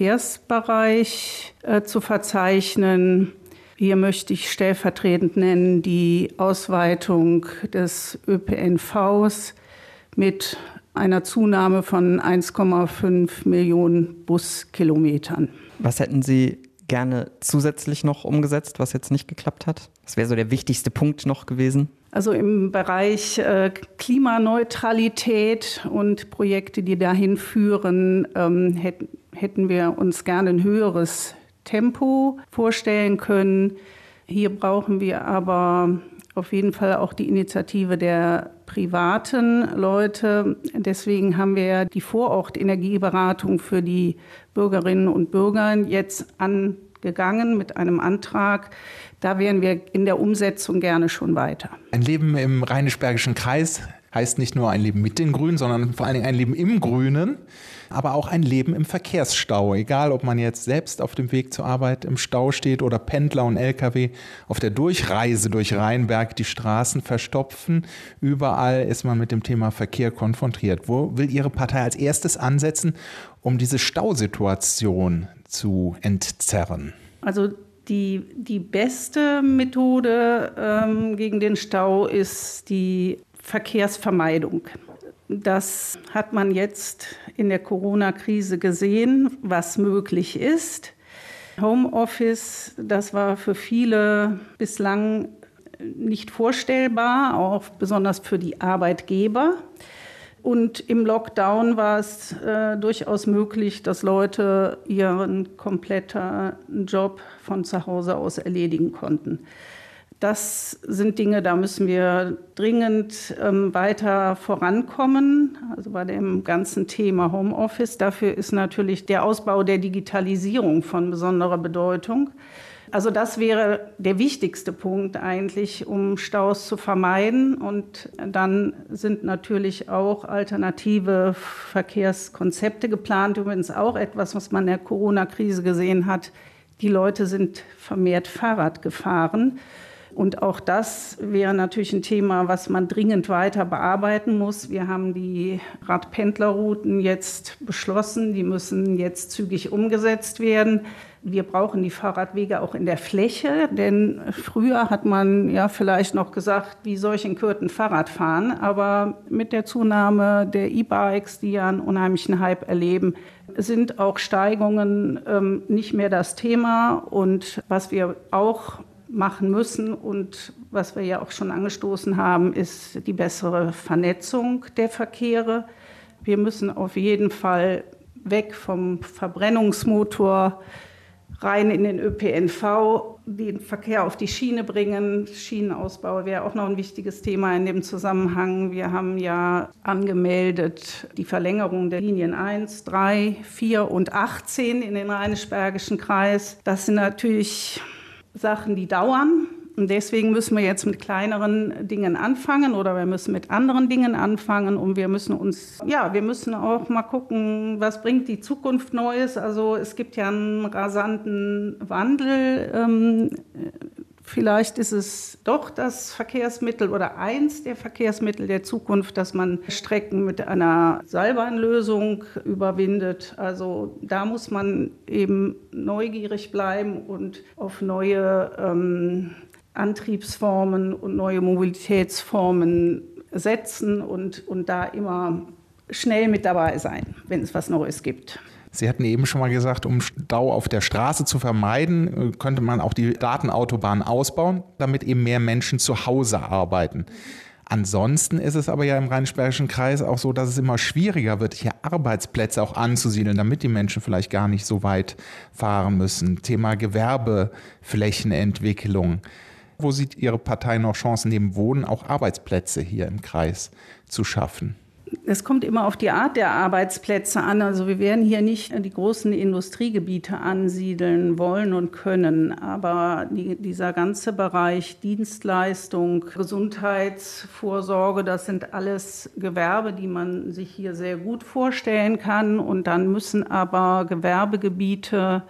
Verkehrsbereich äh, zu verzeichnen. Hier möchte ich stellvertretend nennen die Ausweitung des Ö P N Vs mit einer Zunahme von eins Komma fünf Millionen Buskilometern. Was hätten Sie gerne zusätzlich noch umgesetzt, was jetzt nicht geklappt hat? Das wäre so der wichtigste Punkt noch gewesen. Also im Bereich äh, Klimaneutralität und Projekte, die dahin führen, ähm, hätten, hätten wir uns gerne ein höheres Tempo vorstellen können. Hier brauchen wir aber auf jeden Fall auch die Initiative der privaten Leute. Deswegen haben wir die Vorort-Energieberatung für die Bürgerinnen und Bürger jetzt angegangen mit einem Antrag. Da wären wir in der Umsetzung gerne schon weiter. Ein Leben im Rheinisch-Bergischen Kreis heißt nicht nur ein Leben mit den Grünen, sondern vor allen Dingen ein Leben im Grünen, aber auch ein Leben im Verkehrsstau. Egal, ob man jetzt selbst auf dem Weg zur Arbeit im Stau steht oder Pendler und L K W auf der Durchreise durch Rheinberg die Straßen verstopfen. Überall ist man mit dem Thema Verkehr konfrontiert. Wo will Ihre Partei als erstes ansetzen, um diese Stausituation zu entzerren? Also die, die beste Methode ähm, gegen den Stau ist die Verkehrsvermeidung. Das hat man jetzt in der Corona-Krise gesehen, was möglich ist. Homeoffice, das war für viele bislang nicht vorstellbar, auch besonders für die Arbeitgeber. Und im Lockdown war es äh, durchaus möglich, dass Leute ihren kompletten Job von zu Hause aus erledigen konnten. Das sind Dinge, da müssen wir dringend ähm, weiter vorankommen, also bei dem ganzen Thema Homeoffice. Dafür ist natürlich der Ausbau der Digitalisierung von besonderer Bedeutung. Also das wäre der wichtigste Punkt eigentlich, um Staus zu vermeiden. Und dann sind natürlich auch alternative Verkehrskonzepte geplant. Übrigens auch etwas, was man in der Corona-Krise gesehen hat. Die Leute sind vermehrt Fahrrad gefahren. Und auch das wäre natürlich ein Thema, was man dringend weiter bearbeiten muss. Wir haben die Radpendlerrouten jetzt beschlossen. Die müssen jetzt zügig umgesetzt werden. Wir brauchen die Fahrradwege auch in der Fläche, denn früher hat man ja vielleicht noch gesagt, wie soll ich in Kürten Fahrrad fahren? Aber mit der Zunahme der E-Bikes, die ja einen unheimlichen Hype erleben, sind auch Steigungen ähm, nicht mehr das Thema. Und was wir auch machen müssen und was wir ja auch schon angestoßen haben, ist die bessere Vernetzung der Verkehre. Wir müssen auf jeden Fall weg vom Verbrennungsmotor rein in den Ö P N V, den Verkehr auf die Schiene bringen. Schienenausbau wäre auch noch ein wichtiges Thema in dem Zusammenhang. Wir haben ja angemeldet die Verlängerung der Linien eins, drei, vier und achtzehn in den Rheinisch-Bergischen Kreis. Das sind natürlich Sachen, die dauern. Und deswegen müssen wir jetzt mit kleineren Dingen anfangen oder wir müssen mit anderen Dingen anfangen und wir müssen uns, ja, wir müssen auch mal gucken, was bringt die Zukunft Neues. Also es gibt ja einen rasanten Wandel. Ähm, Vielleicht ist es doch das Verkehrsmittel oder eins der Verkehrsmittel der Zukunft, dass man Strecken mit einer Seilbahnlösung überwindet. Also da muss man eben neugierig bleiben und auf neue ähm, Antriebsformen und neue Mobilitätsformen setzen und, und da immer schnell mit dabei sein, wenn es was Neues gibt. Sie hatten eben schon mal gesagt, um Stau auf der Straße zu vermeiden, könnte man auch die Datenautobahn ausbauen, damit eben mehr Menschen zu Hause arbeiten. Ansonsten ist es aber ja im Rheinisch-Bergischen Kreis auch so, dass es immer schwieriger wird, hier Arbeitsplätze auch anzusiedeln, damit die Menschen vielleicht gar nicht so weit fahren müssen. Thema Gewerbeflächenentwicklung. Wo sieht Ihre Partei noch Chancen, neben Wohnen auch Arbeitsplätze hier im Kreis zu schaffen? Es kommt immer auf die Art der Arbeitsplätze an. Also wir werden hier nicht die großen Industriegebiete ansiedeln wollen und können. Aber die, dieser ganze Bereich Dienstleistung, Gesundheitsvorsorge, das sind alles Gewerbe, die man sich hier sehr gut vorstellen kann. Und dann müssen aber Gewerbegebiete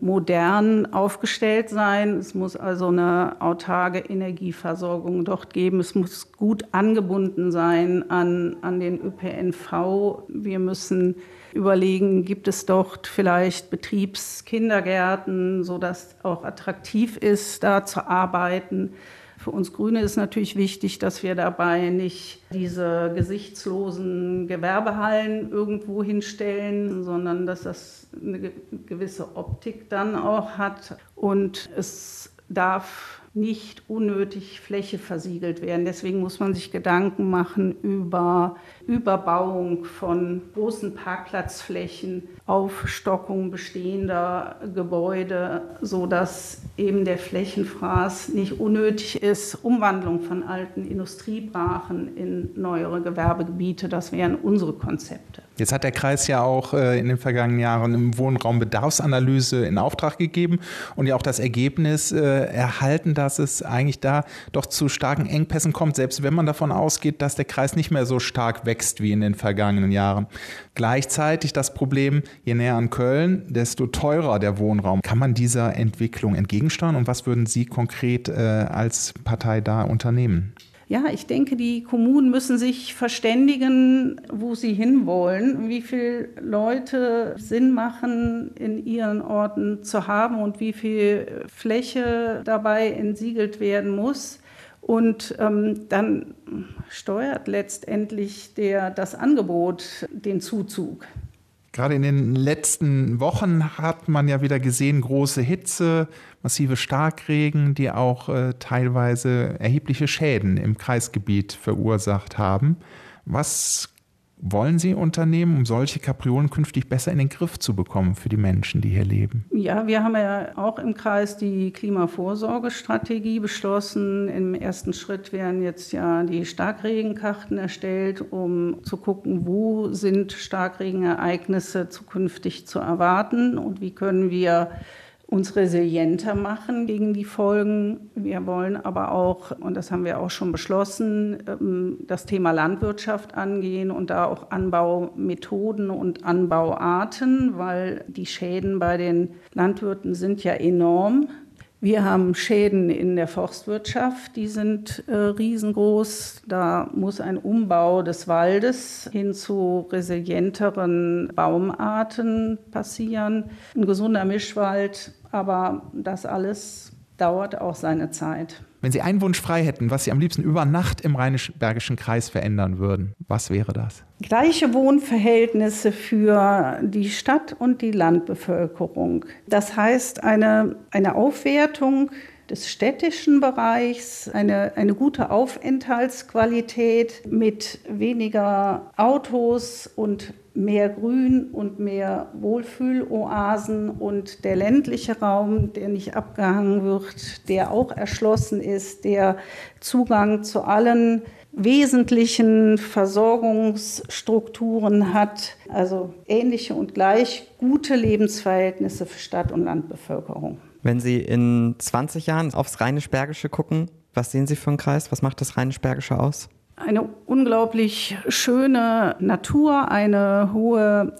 modern aufgestellt sein. Es muss also eine autarke Energieversorgung dort geben. Es muss gut angebunden sein an, an den Ö P N V. Wir müssen überlegen, gibt es dort vielleicht Betriebskindergärten, sodass auch attraktiv ist, da zu arbeiten. Für uns Grüne ist natürlich wichtig, dass wir dabei nicht diese gesichtslosen Gewerbehallen irgendwo hinstellen, sondern dass das eine gewisse Optik dann auch hat. Und es darf nicht unnötig Fläche versiegelt werden. Deswegen muss man sich Gedanken machen über Überbauung von großen Parkplatzflächen, Aufstockung bestehender Gebäude, sodass eben der Flächenfraß nicht unnötig ist. Umwandlung von alten Industriebrachen in neuere Gewerbegebiete, das wären unsere Konzepte. Jetzt hat der Kreis ja auch äh, in den vergangenen Jahren im Wohnraum Bedarfsanalyse in Auftrag gegeben und ja auch das Ergebnis äh, erhalten, dass es eigentlich da doch zu starken Engpässen kommt, selbst wenn man davon ausgeht, dass der Kreis nicht mehr so stark wächst wie in den vergangenen Jahren. Gleichzeitig das Problem, je näher an Köln, desto teurer der Wohnraum. Kann man dieser Entwicklung entgegensteuern und was würden Sie konkret äh, als Partei da unternehmen? Ja, ich denke, die Kommunen müssen sich verständigen, wo sie hinwollen, wie viele Leute Sinn machen, in ihren Orten zu haben und wie viel Fläche dabei entsiegelt werden muss. Und ähm, dann steuert letztendlich der, das Angebot den Zuzug. Gerade in den letzten Wochen hat man ja wieder gesehen, große Hitze, massive Starkregen, die auch äh, teilweise erhebliche Schäden im Kreisgebiet verursacht haben. Was wollen Sie unternehmen, um solche Kapriolen künftig besser in den Griff zu bekommen für die Menschen, die hier leben? Ja, wir haben ja auch im Kreis die Klimavorsorgestrategie beschlossen. Im ersten Schritt werden jetzt ja die Starkregenkarten erstellt, um zu gucken, wo sind Starkregenereignisse zukünftig zu erwarten und wie können wir uns resilienter machen gegen die Folgen. Wir wollen aber auch, und das haben wir auch schon beschlossen, das Thema Landwirtschaft angehen und da auch Anbaumethoden und Anbauarten, weil die Schäden bei den Landwirten sind ja enorm. Wir haben Schäden in der Forstwirtschaft, die sind äh, riesengroß. Da muss ein Umbau des Waldes hin zu resilienteren Baumarten passieren. Ein gesunder Mischwald, aber das alles dauert auch seine Zeit. Wenn Sie einen Wunsch frei hätten, was Sie am liebsten über Nacht im Rheinisch-Bergischen Kreis verändern würden, was wäre das? Gleiche Wohnverhältnisse für die Stadt- und die Landbevölkerung. Das heißt, eine, eine Aufwertung des städtischen Bereichs, eine, eine gute Aufenthaltsqualität mit weniger Autos und mehr Grün und mehr Wohlfühloasen und der ländliche Raum, der nicht abgehangen wird, der auch erschlossen ist, der Zugang zu allen wesentlichen Versorgungsstrukturen hat, also ähnliche und gleich gute Lebensverhältnisse für Stadt- und Landbevölkerung. Wenn Sie in zwanzig Jahren aufs Rheinisch-Bergische gucken, was sehen Sie für einen Kreis? Was macht das Rheinisch-Bergische aus? Eine unglaublich schöne Natur, eine hohe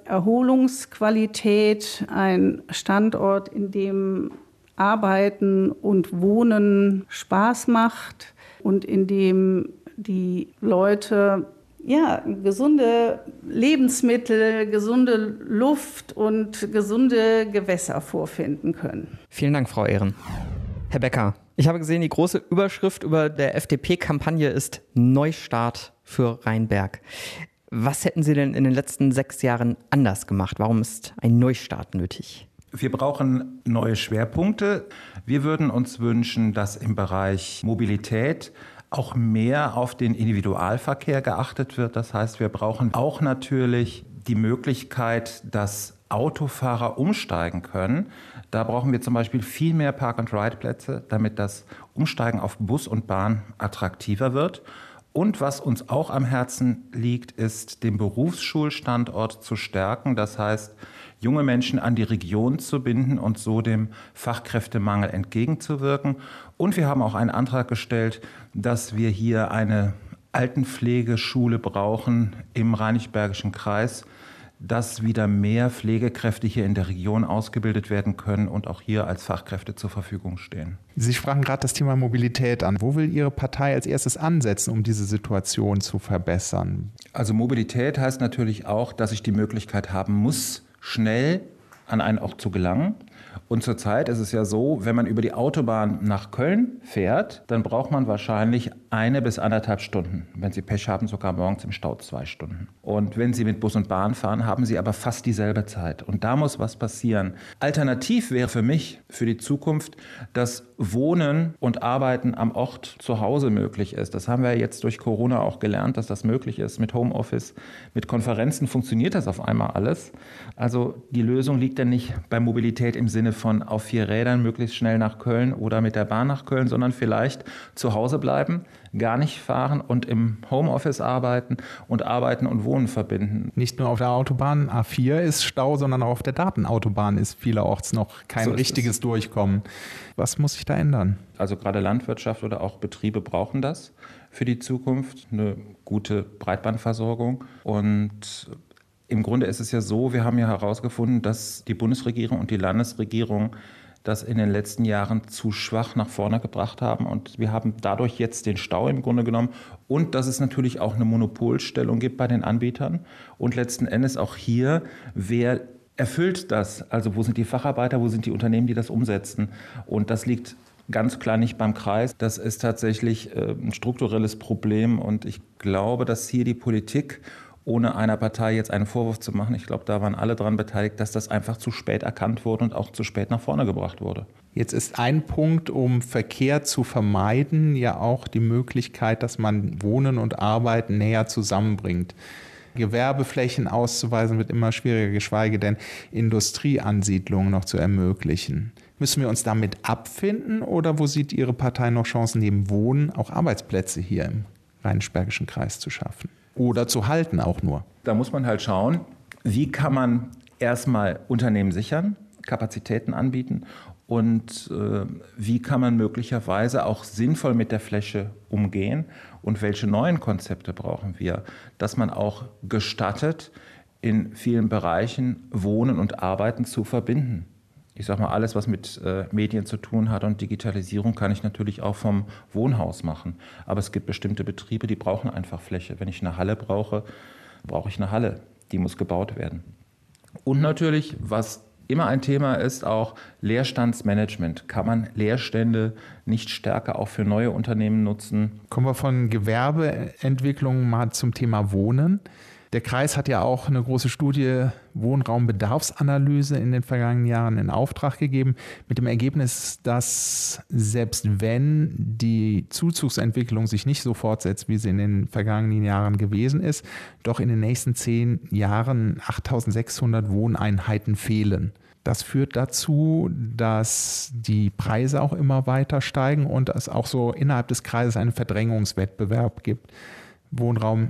Erholungsqualität, ein Standort, in dem Arbeiten und Wohnen Spaß macht und in dem die Leute ja, gesunde Lebensmittel, gesunde Luft und gesunde Gewässer vorfinden können. Vielen Dank, Frau Ehren. Herr Becker, ich habe gesehen, die große Überschrift über der F D P-Kampagne ist Neustart für Rheinberg. Was hätten Sie denn in den letzten sechs Jahren anders gemacht? Warum ist ein Neustart nötig? Wir brauchen neue Schwerpunkte. Wir würden uns wünschen, dass im Bereich Mobilität auch mehr auf den Individualverkehr geachtet wird. Das heißt, wir brauchen auch natürlich die Möglichkeit, dass Autofahrer umsteigen können. Da brauchen wir zum Beispiel viel mehr Park-and-Ride-Plätze, damit das Umsteigen auf Bus und Bahn attraktiver wird. Und was uns auch am Herzen liegt, ist, den Berufsschulstandort zu stärken. Das heißt, junge Menschen an die Region zu binden und so dem Fachkräftemangel entgegenzuwirken. Und wir haben auch einen Antrag gestellt, dass wir hier eine Altenpflegeschule brauchen im Rheinisch-Bergischen Kreis, dass wieder mehr Pflegekräfte hier in der Region ausgebildet werden können und auch hier als Fachkräfte zur Verfügung stehen. Sie sprachen gerade das Thema Mobilität an. Wo will Ihre Partei als erstes ansetzen, um diese Situation zu verbessern? Also Mobilität heißt natürlich auch, dass ich die Möglichkeit haben muss, schnell an einen Ort zu gelangen. Und zurzeit ist es ja so, wenn man über die Autobahn nach Köln fährt, dann braucht man wahrscheinlich eine bis anderthalb Stunden. Wenn Sie Pech haben, sogar morgens im Stau zwei Stunden. Und wenn Sie mit Bus und Bahn fahren, haben Sie aber fast dieselbe Zeit. Und da muss was passieren. Alternativ wäre für mich, für die Zukunft, dass Wohnen und Arbeiten am Ort zu Hause möglich ist. Das haben wir jetzt durch Corona auch gelernt, dass das möglich ist. Mit Homeoffice, mit Konferenzen funktioniert das auf einmal alles. Also die Lösung liegt dann nicht bei Mobilität im Sinne von auf vier Rädern möglichst schnell nach Köln oder mit der Bahn nach Köln, sondern vielleicht zu Hause bleiben, gar nicht fahren und im Homeoffice arbeiten und Arbeiten und Wohnen verbinden. Nicht nur auf der Autobahn A vier ist Stau, sondern auch auf der Datenautobahn ist vielerorts noch kein so richtiges es. Durchkommen. Was muss sich da ändern? Also gerade Landwirtschaft oder auch Betriebe brauchen das für die Zukunft, eine gute Breitbandversorgung. Und im Grunde ist es ja so, wir haben ja herausgefunden, dass die Bundesregierung und die Landesregierung das in den letzten Jahren zu schwach nach vorne gebracht haben. Und wir haben dadurch jetzt den Stau im Grunde genommen. Und dass es natürlich auch eine Monopolstellung gibt bei den Anbietern. Und letzten Endes auch hier, wer erfüllt das? Also wo sind die Facharbeiter, wo sind die Unternehmen, die das umsetzen? Und das liegt ganz klar nicht beim Kreis. Das ist tatsächlich äh, ein strukturelles Problem. Und ich glaube, dass hier die Politik, ohne einer Partei jetzt einen Vorwurf zu machen, ich glaube, da waren alle daran beteiligt, dass das einfach zu spät erkannt wurde und auch zu spät nach vorne gebracht wurde. Jetzt ist ein Punkt, um Verkehr zu vermeiden, ja auch die Möglichkeit, dass man Wohnen und Arbeiten näher zusammenbringt. Gewerbeflächen auszuweisen wird immer schwieriger, geschweige denn Industrieansiedlungen noch zu ermöglichen. Müssen wir uns damit abfinden oder wo sieht Ihre Partei noch Chancen, neben Wohnen auch Arbeitsplätze hier im Rheinisch-Bergischen Kreis zu schaffen? Oder zu halten auch nur. Da muss man halt schauen, wie kann man erstmal Unternehmen sichern, Kapazitäten anbieten und äh, wie kann man möglicherweise auch sinnvoll mit der Fläche umgehen und welche neuen Konzepte brauchen wir, dass man auch gestattet, in vielen Bereichen Wohnen und Arbeiten zu verbinden. Ich sage mal, alles, was mit äh, Medien zu tun hat und Digitalisierung, kann ich natürlich auch vom Wohnhaus machen. Aber es gibt bestimmte Betriebe, die brauchen einfach Fläche. Wenn ich eine Halle brauche, brauche ich eine Halle. Die muss gebaut werden. Und natürlich, was immer ein Thema ist, auch Leerstandsmanagement. Kann man Leerstände nicht stärker auch für neue Unternehmen nutzen? Kommen wir von Gewerbeentwicklung mal zum Thema Wohnen. Der Kreis hat ja auch eine große Studie Wohnraumbedarfsanalyse in den vergangenen Jahren in Auftrag gegeben, mit dem Ergebnis, dass selbst wenn die Zuzugsentwicklung sich nicht so fortsetzt, wie sie in den vergangenen Jahren gewesen ist, doch in den nächsten zehn Jahren achttausendsechshundert Wohneinheiten fehlen. Das führt dazu, dass die Preise auch immer weiter steigen und es auch so innerhalb des Kreises einen Verdrängungswettbewerb gibt. Wohnraum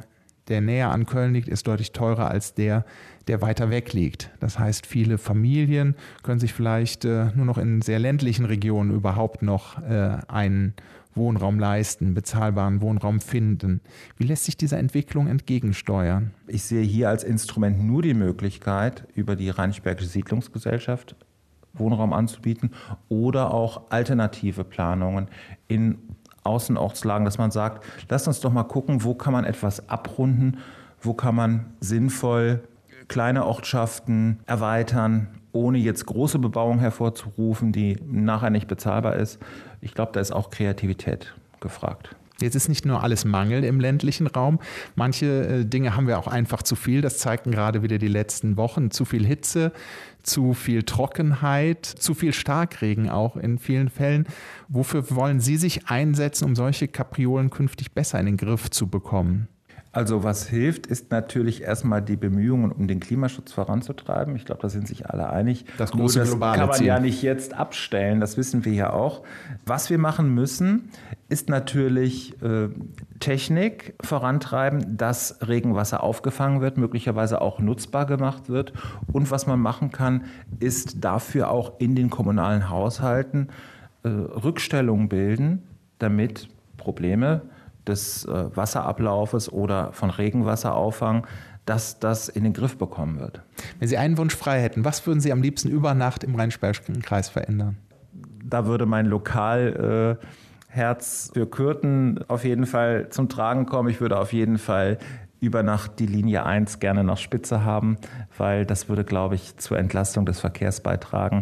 der näher an Köln liegt, ist deutlich teurer als der, der weiter weg liegt. Das heißt, viele Familien können sich vielleicht äh, nur noch in sehr ländlichen Regionen überhaupt noch äh, einen Wohnraum leisten, bezahlbaren Wohnraum finden. Wie lässt sich dieser Entwicklung entgegensteuern? Ich sehe hier als Instrument nur die Möglichkeit, über die Rheinisch-Bergische Siedlungsgesellschaft Wohnraum anzubieten oder auch alternative Planungen in Außenortslagen, dass man sagt, lasst uns doch mal gucken, wo kann man etwas abrunden, wo kann man sinnvoll kleine Ortschaften erweitern, ohne jetzt große Bebauung hervorzurufen, die nachher nicht bezahlbar ist. Ich glaube, da ist auch Kreativität gefragt. Jetzt ist nicht nur alles Mangel im ländlichen Raum. Manche äh, Dinge haben wir auch einfach zu viel. Das zeigten gerade wieder die letzten Wochen. Zu viel Hitze, zu viel Trockenheit, zu viel Starkregen auch in vielen Fällen. Wofür wollen Sie sich einsetzen, um solche Kapriolen künftig besser in den Griff zu bekommen? Also was hilft, ist natürlich erstmal die Bemühungen, um den Klimaschutz voranzutreiben. Ich glaube, da sind sich alle einig. Das große das globale kann man Ziel. ja nicht jetzt abstellen, das wissen wir ja auch. Was wir machen müssen, ist natürlich äh, Technik vorantreiben, dass Regenwasser aufgefangen wird, möglicherweise auch nutzbar gemacht wird. Und was man machen kann, ist dafür auch in den kommunalen Haushalten äh, Rückstellungen bilden, damit Probleme des äh, Wasserablaufes oder von Regenwasserauffang, dass das in den Griff bekommen wird. Wenn Sie einen Wunsch frei hätten, was würden Sie am liebsten über Nacht im Rheinisch-Bergischen Kreis verändern? Da würde mein Lokalherz äh, für Kürten auf jeden Fall zum Tragen kommen. Ich würde auf jeden Fall über Nacht die Linie eins gerne nach Spitze haben, weil das würde, glaube ich, zur Entlastung des Verkehrs beitragen.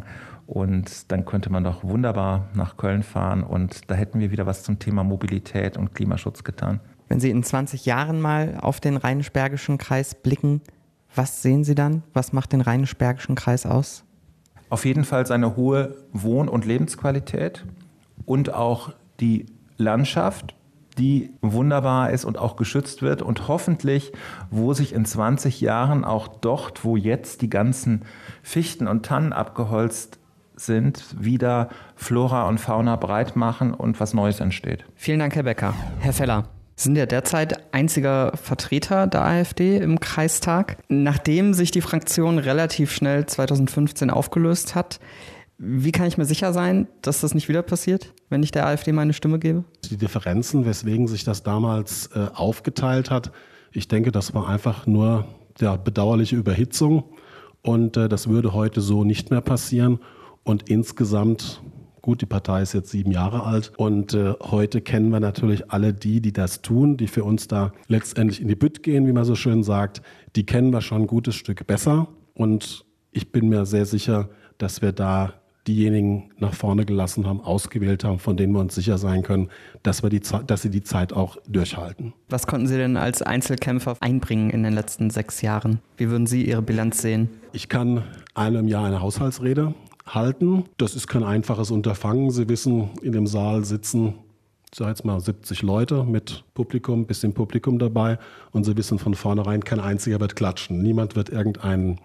Und dann könnte man doch wunderbar nach Köln fahren und da hätten wir wieder was zum Thema Mobilität und Klimaschutz getan. Wenn Sie in zwanzig Jahren mal auf den Rheinisch-Bergischen Kreis blicken, was sehen Sie dann? Was macht den Rheinisch-Bergischen Kreis aus? Auf jeden Fall seine hohe Wohn- und Lebensqualität und auch die Landschaft, die wunderbar ist und auch geschützt wird und hoffentlich, wo sich in zwanzig Jahren auch dort, wo jetzt die ganzen Fichten und Tannen abgeholzt sind, wieder Flora und Fauna breit machen und was Neues entsteht. Vielen Dank, Herr Becker. Herr Feller, Sie sind ja derzeit einziger Vertreter der AfD im Kreistag. Nachdem sich die Fraktion relativ schnell zweitausendfünfzehn aufgelöst hat, wie kann ich mir sicher sein, dass das nicht wieder passiert, wenn ich der AfD meine Stimme gebe? Die Differenzen, weswegen sich das damals äh, aufgeteilt hat, ich denke, das war einfach nur ja, bedauerliche Überhitzung und äh, das würde heute so nicht mehr passieren. Und insgesamt, gut, die Partei ist jetzt sieben Jahre alt und äh, heute kennen wir natürlich alle die, die das tun, die für uns da letztendlich in die Bütt gehen, wie man so schön sagt. Die kennen wir schon ein gutes Stück besser und ich bin mir sehr sicher, dass wir da diejenigen nach vorne gelassen haben, ausgewählt haben, von denen wir uns sicher sein können, dass, wir die, dass sie die Zeit auch durchhalten. Was konnten Sie denn als Einzelkämpfer einbringen in den letzten sechs Jahren? Wie würden Sie Ihre Bilanz sehen? Ich kann einmal im Jahr eine Haushaltsrede halten. Das ist kein einfaches Unterfangen. Sie wissen, in dem Saal sitzen, ich sage jetzt mal, siebzig Leute mit Publikum, ein bisschen Publikum dabei. Und Sie wissen von vornherein, kein einziger wird klatschen. Niemand wird irgendeine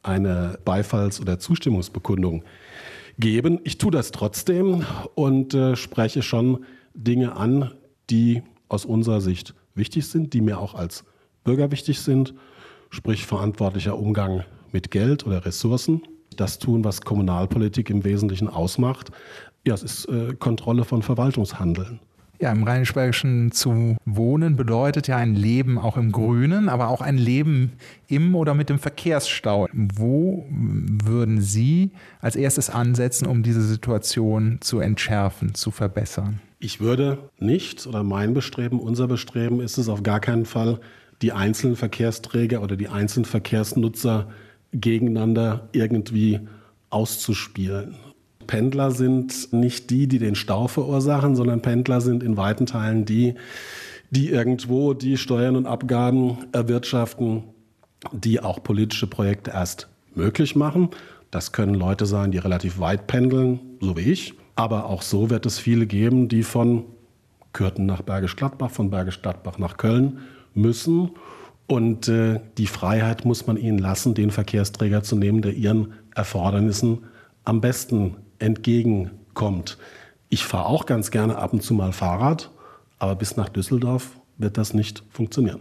Beifalls- oder Zustimmungsbekundung geben. Ich tue das trotzdem und äh, spreche schon Dinge an, die aus unserer Sicht wichtig sind, die mir auch als Bürger wichtig sind, sprich verantwortlicher Umgang mit Geld oder Ressourcen. Das tun, was Kommunalpolitik im Wesentlichen ausmacht. Ja, es ist äh, Kontrolle von Verwaltungshandeln. Ja, im Rheinisch-Bergischen zu wohnen bedeutet ja ein Leben auch im Grünen, aber auch ein Leben im oder mit dem Verkehrsstau. Wo würden Sie als erstes ansetzen, um diese Situation zu entschärfen, zu verbessern? Ich würde nicht, oder mein Bestreben, unser Bestreben ist es auf gar keinen Fall, die einzelnen Verkehrsträger oder die einzelnen Verkehrsnutzer gegeneinander irgendwie auszuspielen. Pendler sind nicht die, die den Stau verursachen, sondern Pendler sind in weiten Teilen die, die irgendwo die Steuern und Abgaben erwirtschaften, die auch politische Projekte erst möglich machen. Das können Leute sein, die relativ weit pendeln, so wie ich. Aber auch so wird es viele geben, die von Kürten nach Bergisch Gladbach, von Bergisch Gladbach nach Köln müssen. Und äh, die Freiheit muss man ihnen lassen, den Verkehrsträger zu nehmen, der ihren Erfordernissen am besten entgegenkommt. Ich fahre auch ganz gerne ab und zu mal Fahrrad, aber bis nach Düsseldorf wird das nicht funktionieren.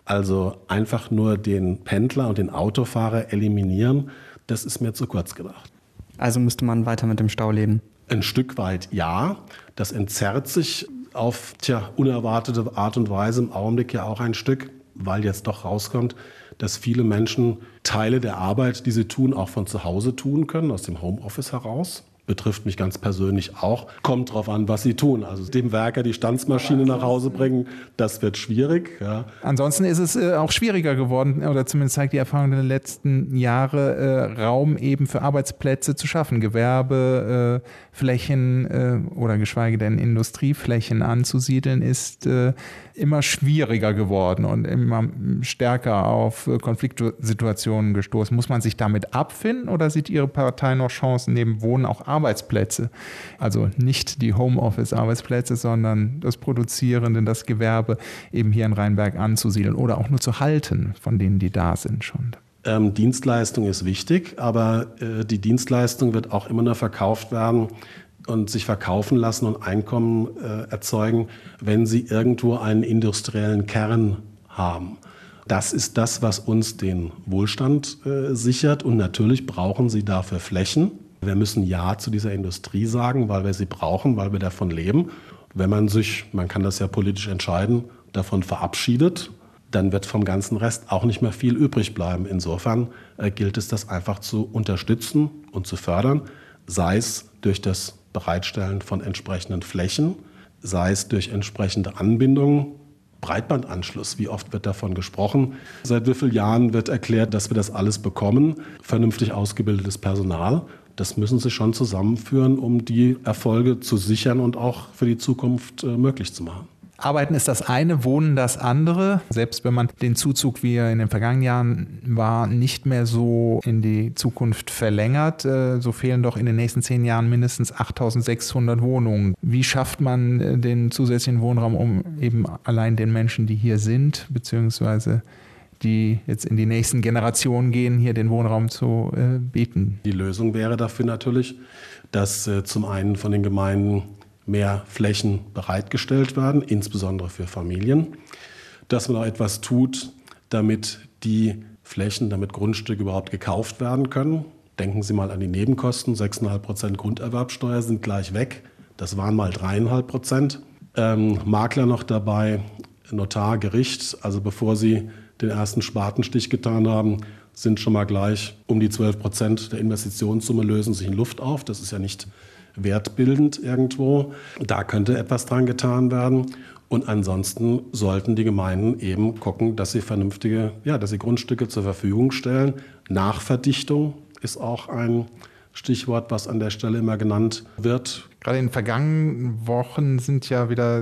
Also einfach nur den Pendler und den Autofahrer eliminieren, das ist mir zu kurz gedacht. Also müsste man weiter mit dem Stau leben? Ein Stück weit ja. Das entzerrt sich auf tja, unerwartete Art und Weise im Augenblick ja auch ein Stück, weil jetzt doch rauskommt, dass viele Menschen Teile der Arbeit, die sie tun, auch von zu Hause tun können, aus dem Homeoffice heraus. Betrifft mich ganz persönlich auch. Kommt drauf an, was sie tun. Also dem Werker die Stanzmaschine nach Hause bringen, das wird schwierig. Ja. Ansonsten ist es äh, auch schwieriger geworden, oder zumindest zeigt die Erfahrung der letzten Jahre, äh, Raum eben für Arbeitsplätze zu schaffen, Gewerbeflächen äh, Flächen, äh, oder geschweige denn Industrieflächen anzusiedeln, ist äh, immer schwieriger geworden und immer stärker auf äh, Konfliktsituationen gestoßen. Muss man sich damit abfinden oder sieht Ihre Partei noch Chancen, neben Wohnen auch Arbeitsplätze, also nicht die Homeoffice-Arbeitsplätze, sondern das Produzierende, das Gewerbe eben hier in Rheinberg anzusiedeln oder auch nur zu halten von denen, die da sind schon? Ähm, Dienstleistung ist wichtig, aber äh, die Dienstleistung wird auch immer nur verkauft werden und sich verkaufen lassen und Einkommen äh, erzeugen, wenn sie irgendwo einen industriellen Kern haben. Das ist das, was uns den Wohlstand äh, sichert, und natürlich brauchen sie dafür Flächen. Wir müssen Ja zu dieser Industrie sagen, weil wir sie brauchen, weil wir davon leben. Wenn man sich, man kann das ja politisch entscheiden, davon verabschiedet, dann wird vom ganzen Rest auch nicht mehr viel übrig bleiben. Insofern äh, gilt es, das einfach zu unterstützen und zu fördern, sei es durch das Bereitstellen von entsprechenden Flächen, sei es durch entsprechende Anbindungen. Breitbandanschluss, wie oft wird davon gesprochen? Seit wie vielen Jahren wird erklärt, dass wir das alles bekommen? Vernünftig ausgebildetes Personal. Das müssen Sie schon zusammenführen, um die Erfolge zu sichern und auch für die Zukunft äh, möglich zu machen. Arbeiten ist das eine, Wohnen das andere. Selbst wenn man den Zuzug, wie er in den vergangenen Jahren war, nicht mehr so in die Zukunft verlängert, so fehlen doch in den nächsten zehn Jahren mindestens achttausendsechshundert Wohnungen. Wie schafft man den zusätzlichen Wohnraum, um eben allein den Menschen, die hier sind, beziehungsweise die jetzt in die nächsten Generationen gehen, hier den Wohnraum zu äh, bieten? Die Lösung wäre dafür natürlich, dass äh, zum einen von den Gemeinden mehr Flächen bereitgestellt werden, insbesondere für Familien, dass man auch etwas tut, damit die Flächen, damit Grundstücke überhaupt gekauft werden können. Denken Sie mal an die Nebenkosten, sechs Komma fünf Prozent Grunderwerbsteuer sind gleich weg, das waren mal drei Komma fünf Prozent. Ähm, Makler noch dabei, Notar, Gericht, also bevor Sie den ersten Spatenstich getan haben, sind schon mal gleich um die zwölf Prozent der Investitionssumme lösen sich in Luft auf, das ist ja nicht wertbildend irgendwo. Da könnte etwas dran getan werden. Und ansonsten sollten die Gemeinden eben gucken, dass sie vernünftige, ja, dass sie Grundstücke zur Verfügung stellen. Nachverdichtung ist auch ein Stichwort, was an der Stelle immer genannt wird. Gerade in den vergangenen Wochen sind ja wieder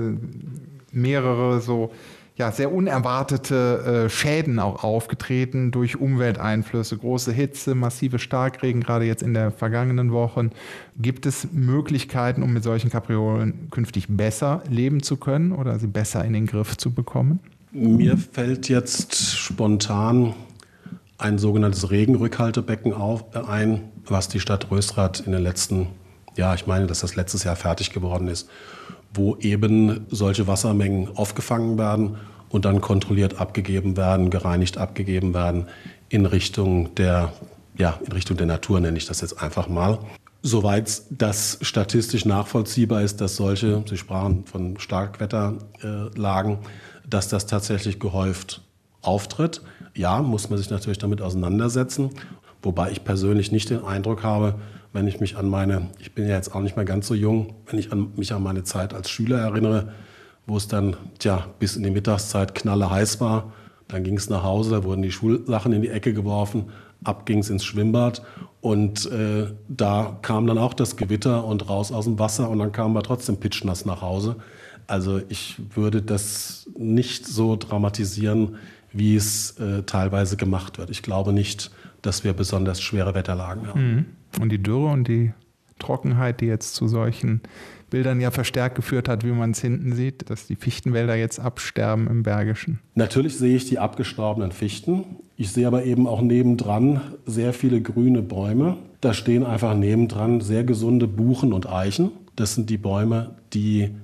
mehrere so ja, sehr unerwartete äh, Schäden auch aufgetreten durch Umwelteinflüsse, große Hitze, massive Starkregen, gerade jetzt in der vergangenen Woche. Gibt es Möglichkeiten, um mit solchen Kapriolen künftig besser leben zu können oder sie besser in den Griff zu bekommen? Mir fällt jetzt spontan ein sogenanntes Regenrückhaltebecken auf, äh, ein, was die Stadt Rösrath in den letzten, ja, ich meine, dass das letztes Jahr fertig geworden ist, wo eben solche Wassermengen aufgefangen werden und dann kontrolliert abgegeben werden, gereinigt abgegeben werden in Richtung der, ja, in Richtung der Natur, nenne ich das jetzt einfach mal. Soweit das statistisch nachvollziehbar ist, dass solche, Sie sprachen von Starkwetterlagen, dass das tatsächlich gehäuft auftritt. Ja, muss man sich natürlich damit auseinandersetzen, wobei ich persönlich nicht den Eindruck habe, wenn ich mich an meine, ich bin ja jetzt auch nicht mehr ganz so jung, wenn ich an, mich an meine Zeit als Schüler erinnere, wo es dann tja, bis in die Mittagszeit knalleheiß war, dann ging es nach Hause, da wurden die Schulsachen in die Ecke geworfen, ab ging es ins Schwimmbad und äh, da kam dann auch das Gewitter und raus aus dem Wasser und dann kamen wir trotzdem pitschnass nach Hause. Also ich würde das nicht so dramatisieren, wie es äh, teilweise gemacht wird. Ich glaube nicht, dass wir besonders schwere Wetterlagen haben. Mhm. Und die Dürre und die Trockenheit, die jetzt zu solchen Bildern ja verstärkt geführt hat, wie man es hinten sieht, dass die Fichtenwälder jetzt absterben im Bergischen. Natürlich sehe ich die abgestorbenen Fichten. Ich sehe aber eben auch nebendran sehr viele grüne Bäume. Da stehen einfach nebendran sehr gesunde Buchen und Eichen. Das sind die Bäume, die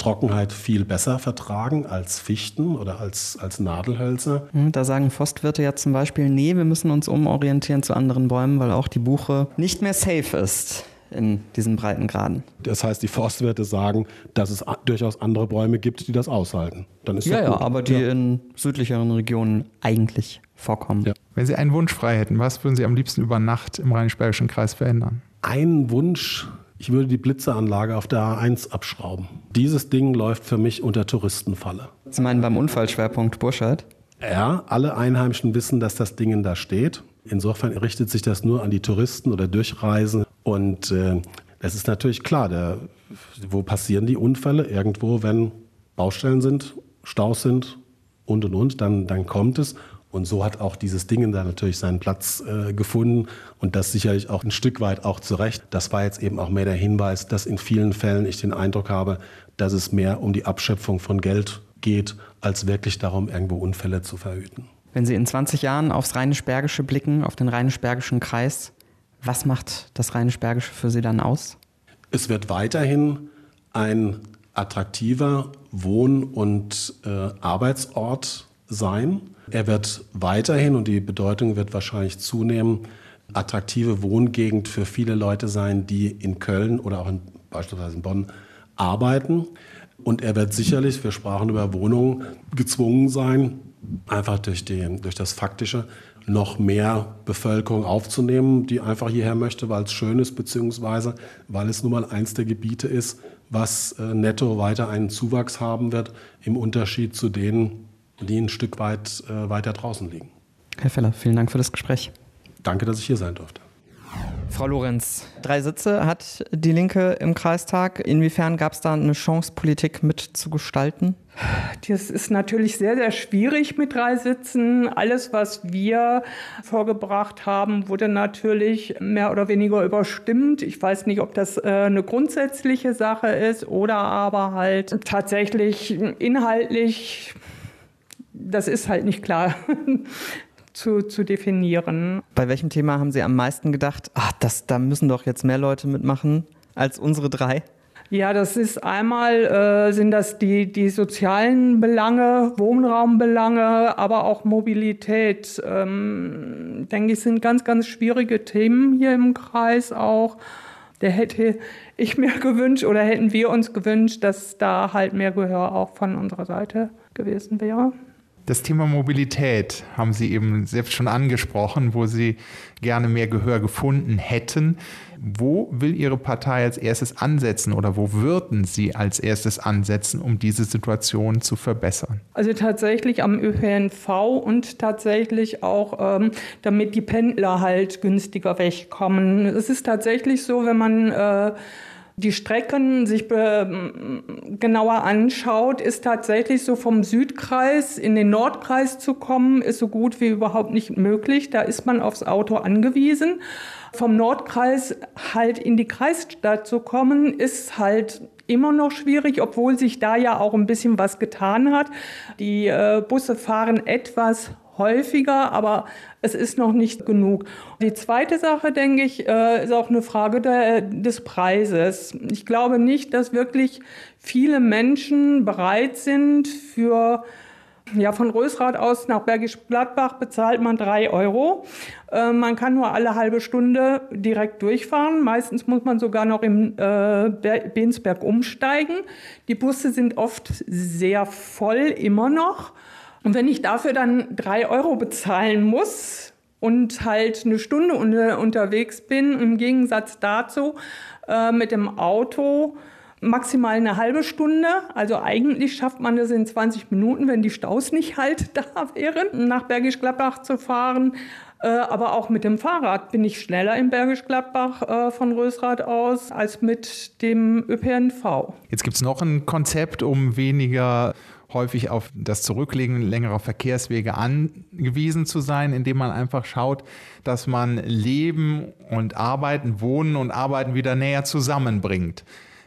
Trockenheit viel besser vertragen als Fichten oder als, als Nadelhölzer. Da sagen Forstwirte ja zum Beispiel, nee, wir müssen uns umorientieren zu anderen Bäumen, weil auch die Buche nicht mehr safe ist in diesen Breitengraden. Das heißt, die Forstwirte sagen, dass es durchaus andere Bäume gibt, die das aushalten. Dann ist ja, das gut. Ja, aber die ja. in südlicheren Regionen eigentlich vorkommen. Ja. Wenn Sie einen Wunsch frei hätten, was würden Sie am liebsten über Nacht im Rheinisch-Bergischen Kreis verändern? Ein Wunsch, ich würde die Blitzeranlage auf der A eins abschrauben. Dieses Ding läuft für mich unter Touristenfalle. Sie meinen beim Unfallschwerpunkt Burscheid? Ja, alle Einheimischen wissen, dass das Ding da steht. Insofern richtet sich das nur an die Touristen oder Durchreisen. Und äh, das ist natürlich klar, der, wo passieren die Unfälle? Irgendwo, wenn Baustellen sind, Staus sind und und und, dann, dann kommt es. Und so hat auch dieses Ding da natürlich seinen Platz äh, gefunden und das sicherlich auch ein Stück weit auch zurecht. Das war jetzt eben auch mehr der Hinweis, dass in vielen Fällen ich den Eindruck habe, dass es mehr um die Abschöpfung von Geld geht, als wirklich darum, irgendwo Unfälle zu verhüten. Wenn Sie in zwanzig Jahren aufs Rheinisch-Bergische blicken, auf den Rheinisch-Bergischen Kreis, was macht das Rheinisch-Bergische für Sie dann aus? Es wird weiterhin ein attraktiver Wohn- und äh, Arbeitsort sein. Er wird weiterhin, und die Bedeutung wird wahrscheinlich zunehmen, attraktive Wohngegend für viele Leute sein, die in Köln oder auch in, beispielsweise in Bonn arbeiten. Und er wird sicherlich, wir sprachen über Wohnungen, gezwungen sein, einfach durch, die, durch das Faktische noch mehr Bevölkerung aufzunehmen, die einfach hierher möchte, weil es schön ist, beziehungsweise weil es nun mal eins der Gebiete ist, was äh, netto weiter einen Zuwachs haben wird, im Unterschied zu denen, die ein Stück weit äh, weiter draußen liegen. Herr Feller, vielen Dank für das Gespräch. Danke, dass ich hier sein durfte. Frau Lorenz, drei Sitze hat die Linke im Kreistag. Inwiefern gab es da eine Chance, Politik mitzugestalten? Das ist natürlich sehr, sehr schwierig mit drei Sitzen. Alles, was wir vorgebracht haben, wurde natürlich mehr oder weniger überstimmt. Ich weiß nicht, ob das äh, eine grundsätzliche Sache ist oder aber halt tatsächlich inhaltlich, das ist halt nicht klar zu, zu definieren. Bei welchem Thema haben Sie am meisten gedacht, ach, das, da müssen doch jetzt mehr Leute mitmachen als unsere drei? Ja, das ist einmal, äh, sind das die, die sozialen Belange, Wohnraumbelange, aber auch Mobilität. Ähm, denke ich, sind ganz, ganz schwierige Themen hier im Kreis auch. Da hätte ich mir gewünscht oder hätten wir uns gewünscht, dass da halt mehr Gehör auch von unserer Seite gewesen wäre. Das Thema Mobilität haben Sie eben selbst schon angesprochen, wo Sie gerne mehr Gehör gefunden hätten. Wo will Ihre Partei als erstes ansetzen oder wo würden Sie als erstes ansetzen, um diese Situation zu verbessern? Also tatsächlich am Ö P N V und tatsächlich auch, ähm, damit die Pendler halt günstiger wegkommen. Es ist tatsächlich so, wenn man äh, die Strecken sich genauer anschaut, ist tatsächlich so vom Südkreis in den Nordkreis zu kommen, ist so gut wie überhaupt nicht möglich. Da ist man aufs Auto angewiesen. Vom Nordkreis halt in die Kreisstadt zu kommen, ist halt immer noch schwierig, obwohl sich da ja auch ein bisschen was getan hat. Die äh, Busse fahren etwas häufiger, aber es ist noch nicht genug. Die zweite Sache, denke ich, ist auch eine Frage der, des Preises. Ich glaube nicht, dass wirklich viele Menschen bereit sind für, ja, von Rösrath aus nach Bergisch Gladbach bezahlt man drei Euro. Äh, man kann nur alle halbe Stunde direkt durchfahren. Meistens muss man sogar noch im äh, Bensberg umsteigen. Die Busse sind oft sehr voll, immer noch. Und wenn ich dafür dann drei Euro bezahlen muss und halt eine Stunde unter, unterwegs bin, im Gegensatz dazu äh, mit dem Auto maximal eine halbe Stunde, also eigentlich schafft man das in zwanzig Minuten, wenn die Staus nicht halt da wären, nach Bergisch Gladbach zu fahren. Äh, aber auch mit dem Fahrrad bin ich schneller in Bergisch Gladbach äh, von Rösrath aus als mit dem Ö P N V. Jetzt gibt es noch ein Konzept, um weniger häufig auf das Zurücklegen längerer Verkehrswege angewiesen zu sein, indem man einfach schaut, dass man Leben und Arbeiten, Wohnen und Arbeiten wieder näher zusammenbringt.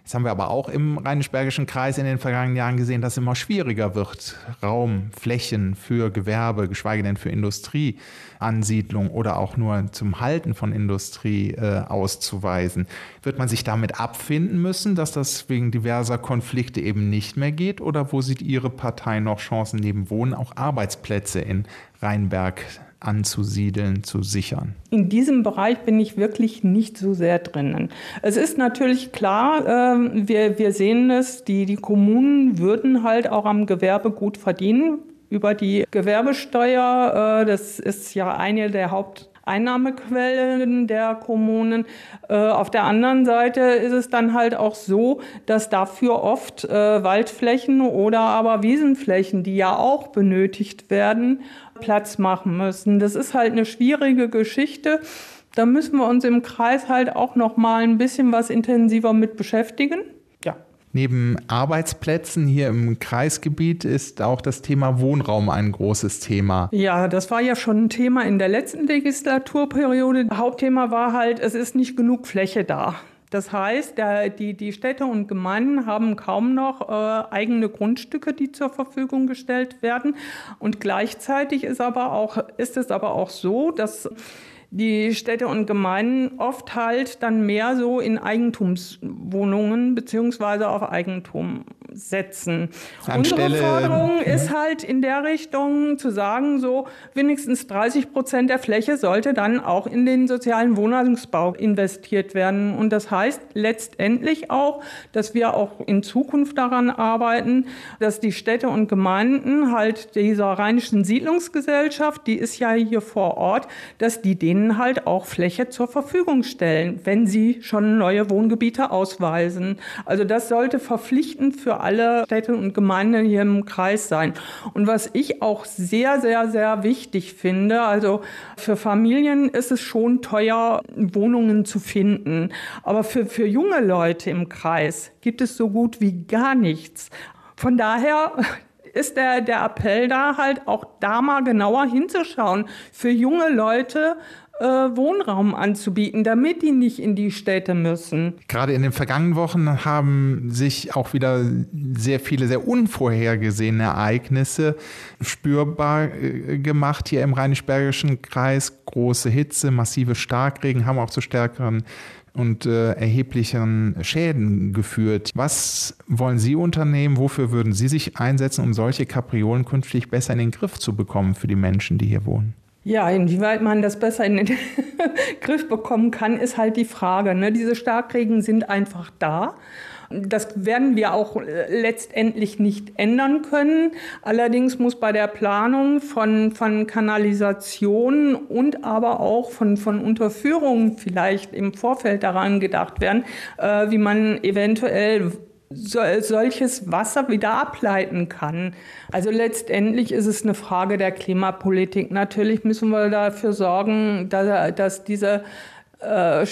Jetzt haben wir aber auch im Rheinisch-Bergischen Kreis in den vergangenen Jahren gesehen, dass es immer schwieriger wird, Raum, Flächen für Gewerbe, geschweige denn für Industrieansiedlung oder auch nur zum Halten von Industrie äh, auszuweisen. Wird man sich damit abfinden müssen, dass das wegen diverser Konflikte eben nicht mehr geht? Oder wo sieht Ihre Partei noch Chancen, neben Wohnen auch Arbeitsplätze in Rheinberg anzusiedeln, zu sichern? In diesem Bereich bin ich wirklich nicht so sehr drinnen. Es ist natürlich klar, äh, wir, wir sehen es, die, die Kommunen würden halt auch am Gewerbe gut verdienen über die Gewerbesteuer. Äh, das ist ja eine der Haupteinnahmequellen der Kommunen. Äh, auf der anderen Seite ist es dann halt auch so, dass dafür oft äh, Waldflächen oder aber Wiesenflächen, die ja auch benötigt werden, Platz machen müssen. Das ist halt eine schwierige Geschichte. Da müssen wir uns im Kreis halt auch noch mal ein bisschen was intensiver mit beschäftigen. Ja. Neben Arbeitsplätzen hier im Kreisgebiet ist auch das Thema Wohnraum ein großes Thema. Ja, das war ja schon ein Thema in der letzten Legislaturperiode. Hauptthema war halt, es ist nicht genug Fläche da. Das heißt, der, die, die Städte und Gemeinden haben kaum noch äh, eigene Grundstücke, die zur Verfügung gestellt werden. Und gleichzeitig ist, aber auch, ist es aber auch so, dass die Städte und Gemeinden oft halt dann mehr so in Eigentumswohnungen beziehungsweise auf Eigentum setzen. Anstelle, Unsere Forderung ist halt in der Richtung zu sagen, so wenigstens dreißig Prozent der Fläche sollte dann auch in den sozialen Wohnungsbau investiert werden. Und das heißt letztendlich auch, dass wir auch in Zukunft daran arbeiten, dass die Städte und Gemeinden halt dieser Rheinischen Siedlungsgesellschaft, die ist ja hier vor Ort, dass die denen halt auch Fläche zur Verfügung stellen, wenn sie schon neue Wohngebiete ausweisen. Also das sollte verpflichtend für alle Städte und Gemeinden hier im Kreis sein. Und was ich auch sehr, sehr, sehr wichtig finde, also für Familien ist es schon teuer, Wohnungen zu finden. Aber für, für junge Leute im Kreis gibt es so gut wie gar nichts. Von daher ist der, der Appell da halt auch da mal genauer hinzuschauen, für junge Leute äh, Wohnraum anzubieten, damit die nicht in die Städte müssen. Gerade in den vergangenen Wochen haben sich auch wieder sehr viele, sehr unvorhergesehene Ereignisse spürbar äh, gemacht hier im Rheinisch-Bergischen Kreis. Große Hitze, massive Starkregen haben auch zu stärkeren und äh, erheblichen Schäden geführt. Was wollen Sie unternehmen? Wofür würden Sie sich einsetzen, um solche Kapriolen künftig besser in den Griff zu bekommen für die Menschen, die hier wohnen? Ja, inwieweit man das besser in den Griff bekommen kann, ist halt die Frage. Ne? Diese Starkregen sind einfach da. Das werden wir auch letztendlich nicht ändern können. Allerdings muss bei der Planung von, von Kanalisation und aber auch von, von Unterführungen vielleicht im Vorfeld daran gedacht werden, äh, wie man eventuell so, solches Wasser wieder ableiten kann. Also letztendlich ist es eine Frage der Klimapolitik. Natürlich müssen wir dafür sorgen, dass, dass diese äh,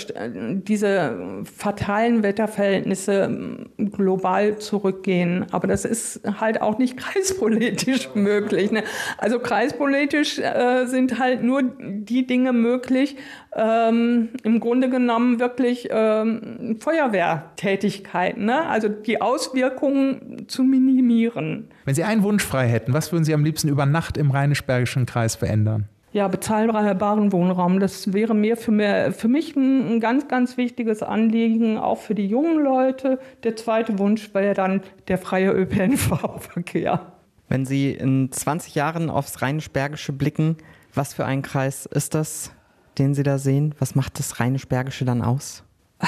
diese fatalen Wetterverhältnisse global zurückgehen. Aber das ist halt auch nicht kreispolitisch möglich. Ne? Also kreispolitisch äh, sind halt nur die Dinge möglich, ähm, im Grunde genommen wirklich ähm, Feuerwehrtätigkeiten, ne? Also die Auswirkungen zu minimieren. Wenn Sie einen Wunsch frei hätten, was würden Sie am liebsten über Nacht im Rheinisch-Bergischen Kreis verändern? Ja, bezahlbaren Wohnraum, das wäre mir für, mehr, für mich ein, ein ganz, ganz wichtiges Anliegen, auch für die jungen Leute. Der zweite Wunsch wäre dann der freie Ö P N V-Verkehr. Wenn Sie in zwanzig Jahren aufs Rheinisch-Bergische blicken, was für ein Kreis ist das, den Sie da sehen? Was macht das Rheinisch-Bergische dann aus?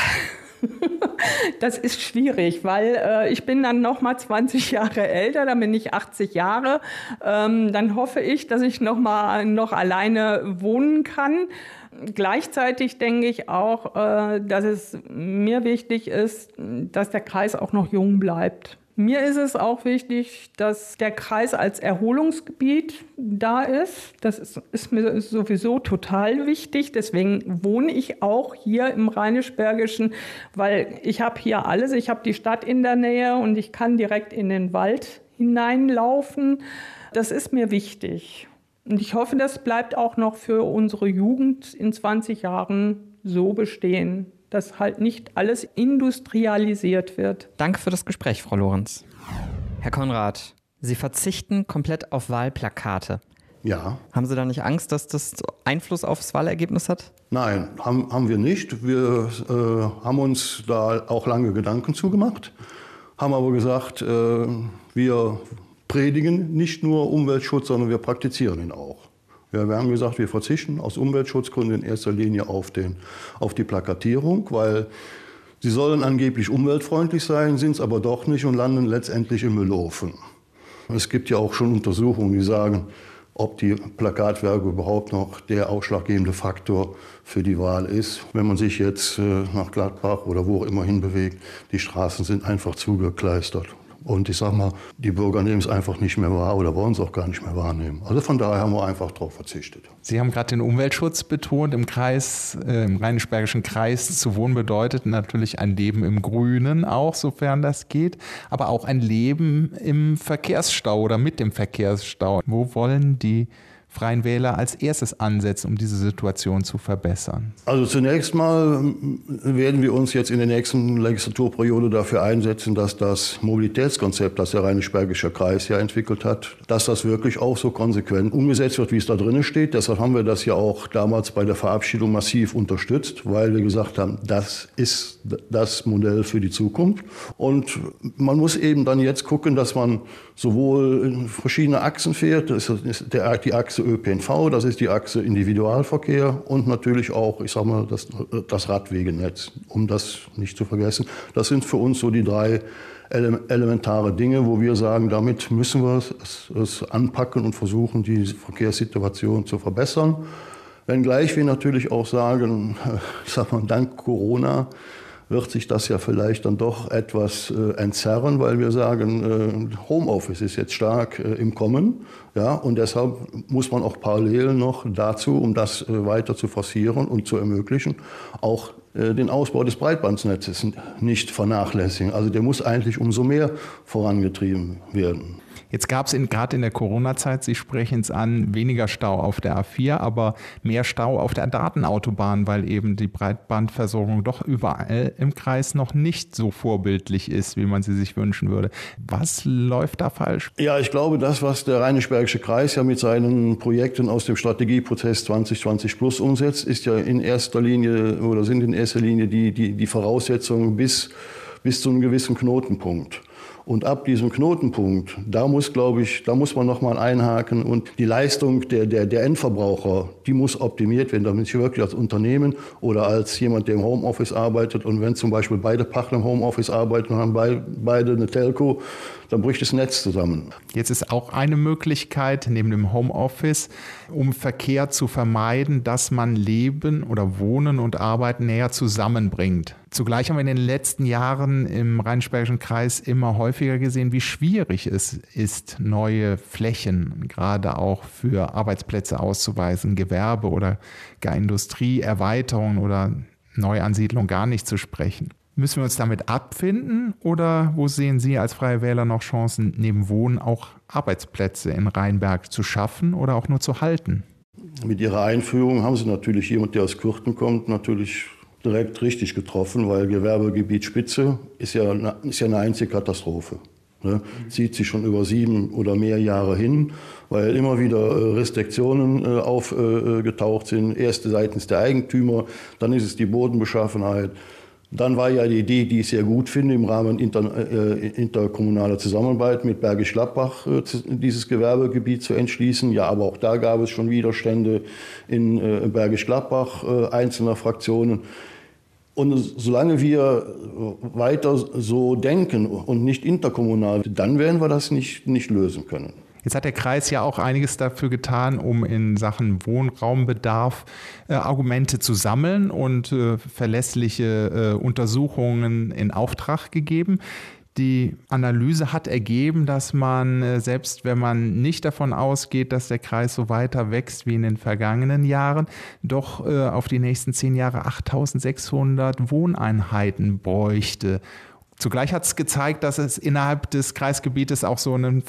Das ist schwierig, weil äh, ich bin dann noch mal zwanzig Jahre älter, dann bin ich achtzig Jahre. Ähm, dann hoffe ich, dass ich noch mal noch alleine wohnen kann. Gleichzeitig denke ich auch, äh, dass es mir wichtig ist, dass der Kreis auch noch jung bleibt. Mir ist es auch wichtig, dass der Kreis als Erholungsgebiet da ist. Das ist, ist mir sowieso total wichtig. Deswegen wohne ich auch hier im Rheinisch-Bergischen, weil ich habe hier alles. Ich habe die Stadt in der Nähe und ich kann direkt in den Wald hineinlaufen. Das ist mir wichtig. Und ich hoffe, das bleibt auch noch für unsere Jugend in zwanzig Jahren so bestehen. dass halt nicht alles industrialisiert wird. Danke für das Gespräch, Frau Lorenz. Herr Konrad, Sie verzichten komplett auf Wahlplakate. Ja. Haben Sie da nicht Angst, dass das Einfluss aufs Wahlergebnis hat? Nein, haben, haben wir nicht. Wir äh, haben uns da auch lange Gedanken zugemacht, haben aber gesagt, äh, wir predigen nicht nur Umweltschutz, sondern wir praktizieren ihn auch. Ja, wir haben gesagt, wir verzichten aus Umweltschutzgründen in erster Linie auf, den, auf die Plakatierung, weil sie sollen angeblich umweltfreundlich sein, sind es aber doch nicht und landen letztendlich im Müllofen. Es gibt ja auch schon Untersuchungen, die sagen, ob die Plakatwerbung überhaupt noch der ausschlaggebende Faktor für die Wahl ist. Wenn man sich jetzt äh, nach Gladbach oder wo auch immer hin bewegt, die Straßen sind einfach zugekleistert. Und ich sag mal, die Bürger nehmen es einfach nicht mehr wahr oder wollen es auch gar nicht mehr wahrnehmen. Also von daher haben wir einfach darauf verzichtet. Sie haben gerade den Umweltschutz betont. Im Kreis, äh, im Rheinisch-Bergischen Kreis zu wohnen bedeutet natürlich ein Leben im Grünen auch, sofern das geht. Aber auch ein Leben im Verkehrsstau oder mit dem Verkehrsstau. Wo wollen die Freien Wähler als erstes ansetzen, um diese Situation zu verbessern? Also zunächst mal werden wir uns jetzt in der nächsten Legislaturperiode dafür einsetzen, dass das Mobilitätskonzept, das der Rheinisch-Bergische Kreis ja entwickelt hat, dass das wirklich auch so konsequent umgesetzt wird, wie es da drin steht. Deshalb haben wir das ja auch damals bei der Verabschiedung massiv unterstützt, weil wir gesagt haben, das ist das Modell für die Zukunft. Und man muss eben dann jetzt gucken, dass man sowohl in verschiedene Achsen fährt, das ist der, die Achse Ö P N V, das ist die Achse Individualverkehr und natürlich auch, ich sag mal, das, das Radwegenetz, um das nicht zu vergessen. Das sind für uns so die drei ele elementare Dinge, wo wir sagen, damit müssen wir es, es anpacken und versuchen, die Verkehrssituation zu verbessern. Wenngleich wir natürlich auch sagen, ich sag mal, dank Corona wird sich das ja vielleicht dann doch etwas äh, entzerren, weil wir sagen, äh, Homeoffice ist jetzt stark äh, im Kommen. Ja, und deshalb muss man auch parallel noch dazu, um das äh, weiter zu forcieren und zu ermöglichen, auch äh, den Ausbau des Breitbandnetzes nicht vernachlässigen. Also der muss eigentlich umso mehr vorangetrieben werden. Jetzt gab es gerade in der Corona-Zeit, Sie sprechen es an, weniger Stau auf der A vier, aber mehr Stau auf der Datenautobahn, weil eben die Breitbandversorgung doch überall im Kreis noch nicht so vorbildlich ist, wie man sie sich wünschen würde. Was läuft da falsch? Ja, ich glaube, das, was der Rheinisch-Bergische Kreis ja mit seinen Projekten aus dem Strategieprozess zwanzig zwanzig plus umsetzt, ist ja in erster Linie oder sind in erster Linie die, die, die Voraussetzungen bis, bis zu einem gewissen Knotenpunkt. Und ab diesem Knotenpunkt, da muss, glaube ich, da muss man noch mal einhaken und die Leistung der, der, der Endverbraucher, die muss optimiert werden, damit ich wirklich als Unternehmen oder als jemand, der im Homeoffice arbeitet und wenn zum Beispiel beide Partner im Homeoffice arbeiten und haben bei, beide eine Telco, dann bricht das Netz zusammen. Jetzt ist auch eine Möglichkeit neben dem Homeoffice, um Verkehr zu vermeiden, dass man Leben oder Wohnen und Arbeiten näher zusammenbringt. Zugleich haben wir in den letzten Jahren im Rheinisch-Bergischen Kreis immer häufiger gesehen, wie schwierig es ist, neue Flächen gerade auch für Arbeitsplätze auszuweisen, Gewerbe oder gar Industrieerweiterung oder Neuansiedlung gar nicht zu sprechen. Müssen wir uns damit abfinden oder wo sehen Sie als Freie Wähler noch Chancen, neben Wohnen auch Arbeitsplätze in Rheinberg zu schaffen oder auch nur zu halten? Mit Ihrer Einführung haben Sie natürlich jemand, der aus Kürten kommt, natürlich direkt richtig getroffen, weil Gewerbegebiet Spitze ist ja, ist ja eine einzige Katastrophe. Ne? Zieht sich schon über sieben oder mehr Jahre hin, weil immer wieder Restriktionen äh, aufgetaucht äh, sind. Erst seitens der Eigentümer, dann ist es die Bodenbeschaffenheit. Dann war ja die Idee, die ich sehr gut finde, im Rahmen inter, äh, interkommunaler Zusammenarbeit mit Bergisch Gladbach äh, dieses Gewerbegebiet zu entschließen. Ja, aber auch da gab es schon Widerstände in äh, Bergisch Gladbach äh, einzelner Fraktionen. Und solange wir weiter so denken und nicht interkommunal, dann werden wir das nicht, nicht lösen können. Jetzt hat der Kreis ja auch einiges dafür getan, um in Sachen Wohnraumbedarf äh, Argumente zu sammeln und äh, verlässliche äh, Untersuchungen in Auftrag gegeben. Die Analyse hat ergeben, dass man, äh, selbst wenn man nicht davon ausgeht, dass der Kreis so weiter wächst wie in den vergangenen Jahren, doch äh, auf die nächsten zehn Jahre achttausendsechshundert Wohneinheiten bräuchte. Zugleich hat es gezeigt, dass es innerhalb des Kreisgebietes auch so einen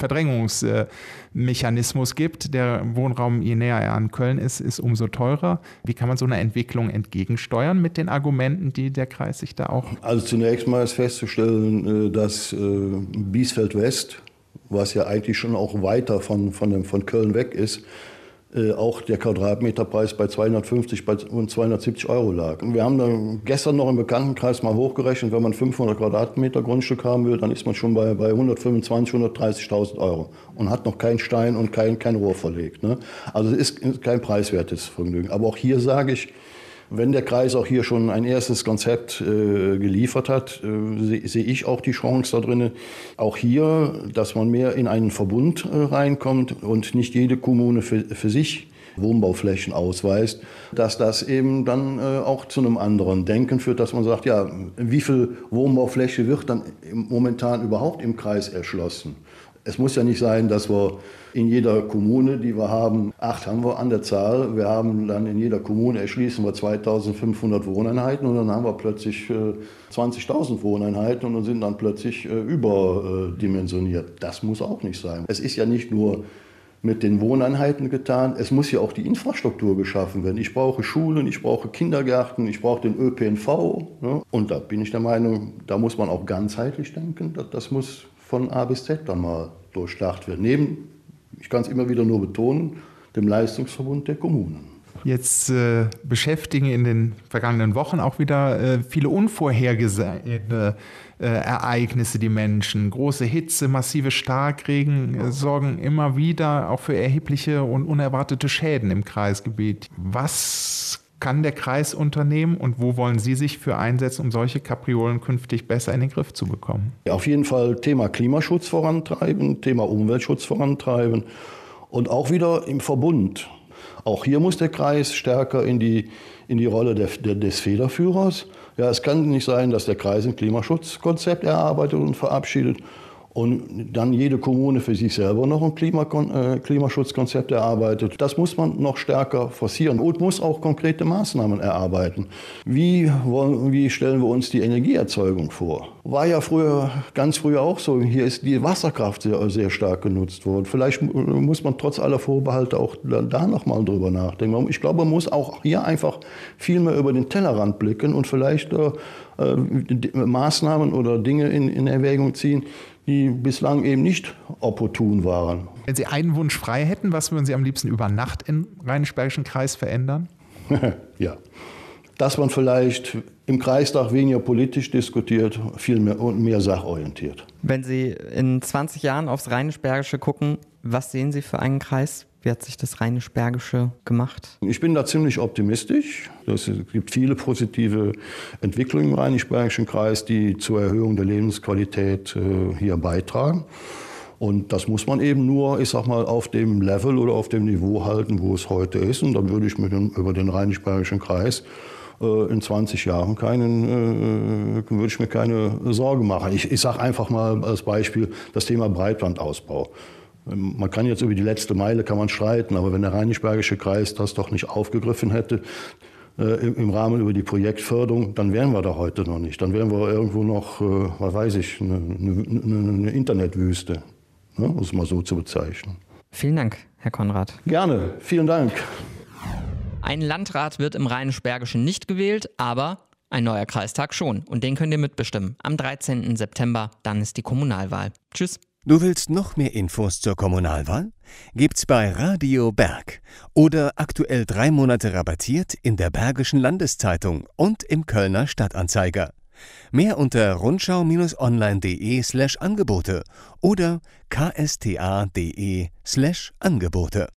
Verdrängungsmechanismus gibt. Der Wohnraum, je näher er an Köln ist, ist umso teurer. Wie kann man so einer Entwicklung entgegensteuern mit den Argumenten, die der Kreis sich da auch... Also zunächst mal ist festzustellen, dass Biesfeld West, was ja eigentlich schon auch weiter von, von, dem, von Köln weg ist, Äh, auch der Quadratmeterpreis bei zweihundertfünfzig und zweihundertsiebzig Euro lag. Und wir haben dann gestern noch im Bekanntenkreis mal hochgerechnet, wenn man fünfhundert Quadratmeter Grundstück haben will, dann ist man schon bei, bei hundertfünfundzwanzigtausend, hundertdreißigtausend Euro und hat noch keinen Stein und kein, kein Rohr verlegt. Ne? Also es ist kein preiswertes Vergnügen. Aber auch hier sage ich, wenn der Kreis auch hier schon ein erstes Konzept äh, geliefert hat, äh, sehe seh ich auch die Chance da drin, auch hier, dass man mehr in einen Verbund äh, reinkommt und nicht jede Kommune für, für sich Wohnbauflächen ausweist, dass das eben dann äh, auch zu einem anderen Denken führt, dass man sagt, ja, wie viel Wohnbaufläche wird dann momentan überhaupt im Kreis erschlossen? Es muss ja nicht sein, dass wir in jeder Kommune, die wir haben, acht haben wir an der Zahl. Wir haben dann in jeder Kommune erschließen wir zweitausendfünfhundert Wohneinheiten und dann haben wir plötzlich äh, zwanzigtausend Wohneinheiten und sind dann plötzlich äh, überdimensioniert. Das muss auch nicht sein. Es ist ja nicht nur mit den Wohneinheiten getan, es muss ja auch die Infrastruktur geschaffen werden. Ich brauche Schulen, ich brauche Kindergärten, ich brauche den Ö P N V. Ne? Und da bin ich der Meinung, da muss man auch ganzheitlich denken. Das, das muss von A bis Z dann mal durchdacht werden. Neben, ich kann es immer wieder nur betonen, dem Leistungsverbund der Kommunen. Jetzt äh, beschäftigen in den vergangenen Wochen auch wieder äh, viele unvorhergesehene äh, Ereignisse die Menschen. Große Hitze, massive Starkregen äh, sorgen immer wieder auch für erhebliche und unerwartete Schäden im Kreisgebiet. Was kann der Kreis unternehmen und wo wollen Sie sich für einsetzen, um solche Kapriolen künftig besser in den Griff zu bekommen? Ja, auf jeden Fall Thema Klimaschutz vorantreiben, Thema Umweltschutz vorantreiben und auch wieder im Verbund. Auch hier muss der Kreis stärker in die, in die Rolle der, der, des Federführers. Ja, es kann nicht sein, dass der Kreis ein Klimaschutzkonzept erarbeitet und verabschiedet und dann jede Kommune für sich selber noch ein Klima, äh, Klimaschutzkonzept erarbeitet. Das muss man noch stärker forcieren und muss auch konkrete Maßnahmen erarbeiten. Wie, wollen, wie stellen wir uns die Energieerzeugung vor? War ja früher, ganz früher auch so. Hier ist die Wasserkraft sehr, sehr stark genutzt worden. Vielleicht muss man trotz aller Vorbehalte auch da, da noch mal drüber nachdenken. Ich glaube, man muss auch hier einfach viel mehr über den Tellerrand blicken und vielleicht äh, Maßnahmen oder Dinge in, in Erwägung ziehen, die bislang eben nicht opportun waren. Wenn Sie einen Wunsch frei hätten, was würden Sie am liebsten über Nacht im Rheinisch-Bergischen Kreis verändern? Ja, dass man vielleicht im Kreistag weniger politisch diskutiert, viel mehr und mehr sachorientiert. Wenn Sie in zwanzig Jahren aufs Rheinisch-Bergische gucken, was sehen Sie für einen Kreis? Wie hat sich das Rheinisch-Bergische gemacht? Ich bin da ziemlich optimistisch. Es gibt viele positive Entwicklungen im Rheinisch-Bergischen Kreis, die zur Erhöhung der Lebensqualität äh, hier beitragen. Und das muss man eben nur, ich sag mal, auf dem Level oder auf dem Niveau halten, wo es heute ist. Und dann würde ich mir den, über den Rheinisch-Bergischen Kreis äh, in zwanzig Jahren keinen, äh, würde ich mir keine Sorge machen. Ich, ich sage einfach mal als Beispiel das Thema Breitbandausbau. Man kann jetzt über die letzte Meile kann man streiten, aber wenn der Rheinisch-Bergische Kreis das doch nicht aufgegriffen hätte äh, im Rahmen über die Projektförderung, dann wären wir da heute noch nicht. Dann wären wir irgendwo noch, äh, was weiß ich, eine, eine, eine Internetwüste, ne? Um es mal so zu bezeichnen. Vielen Dank, Herr Konrad. Gerne, vielen Dank. Ein Landrat wird im Rheinisch-Bergischen nicht gewählt, aber ein neuer Kreistag schon. Und den könnt ihr mitbestimmen. Am dreizehnten September, dann ist die Kommunalwahl. Tschüss. Du willst noch mehr Infos zur Kommunalwahl? Gibt's bei Radio Berg oder aktuell drei Monate rabattiert in der Bergischen Landeszeitung und im Kölner Stadtanzeiger. Mehr unter rundschau-online.de slash Angebote oder ksta.de slash Angebote.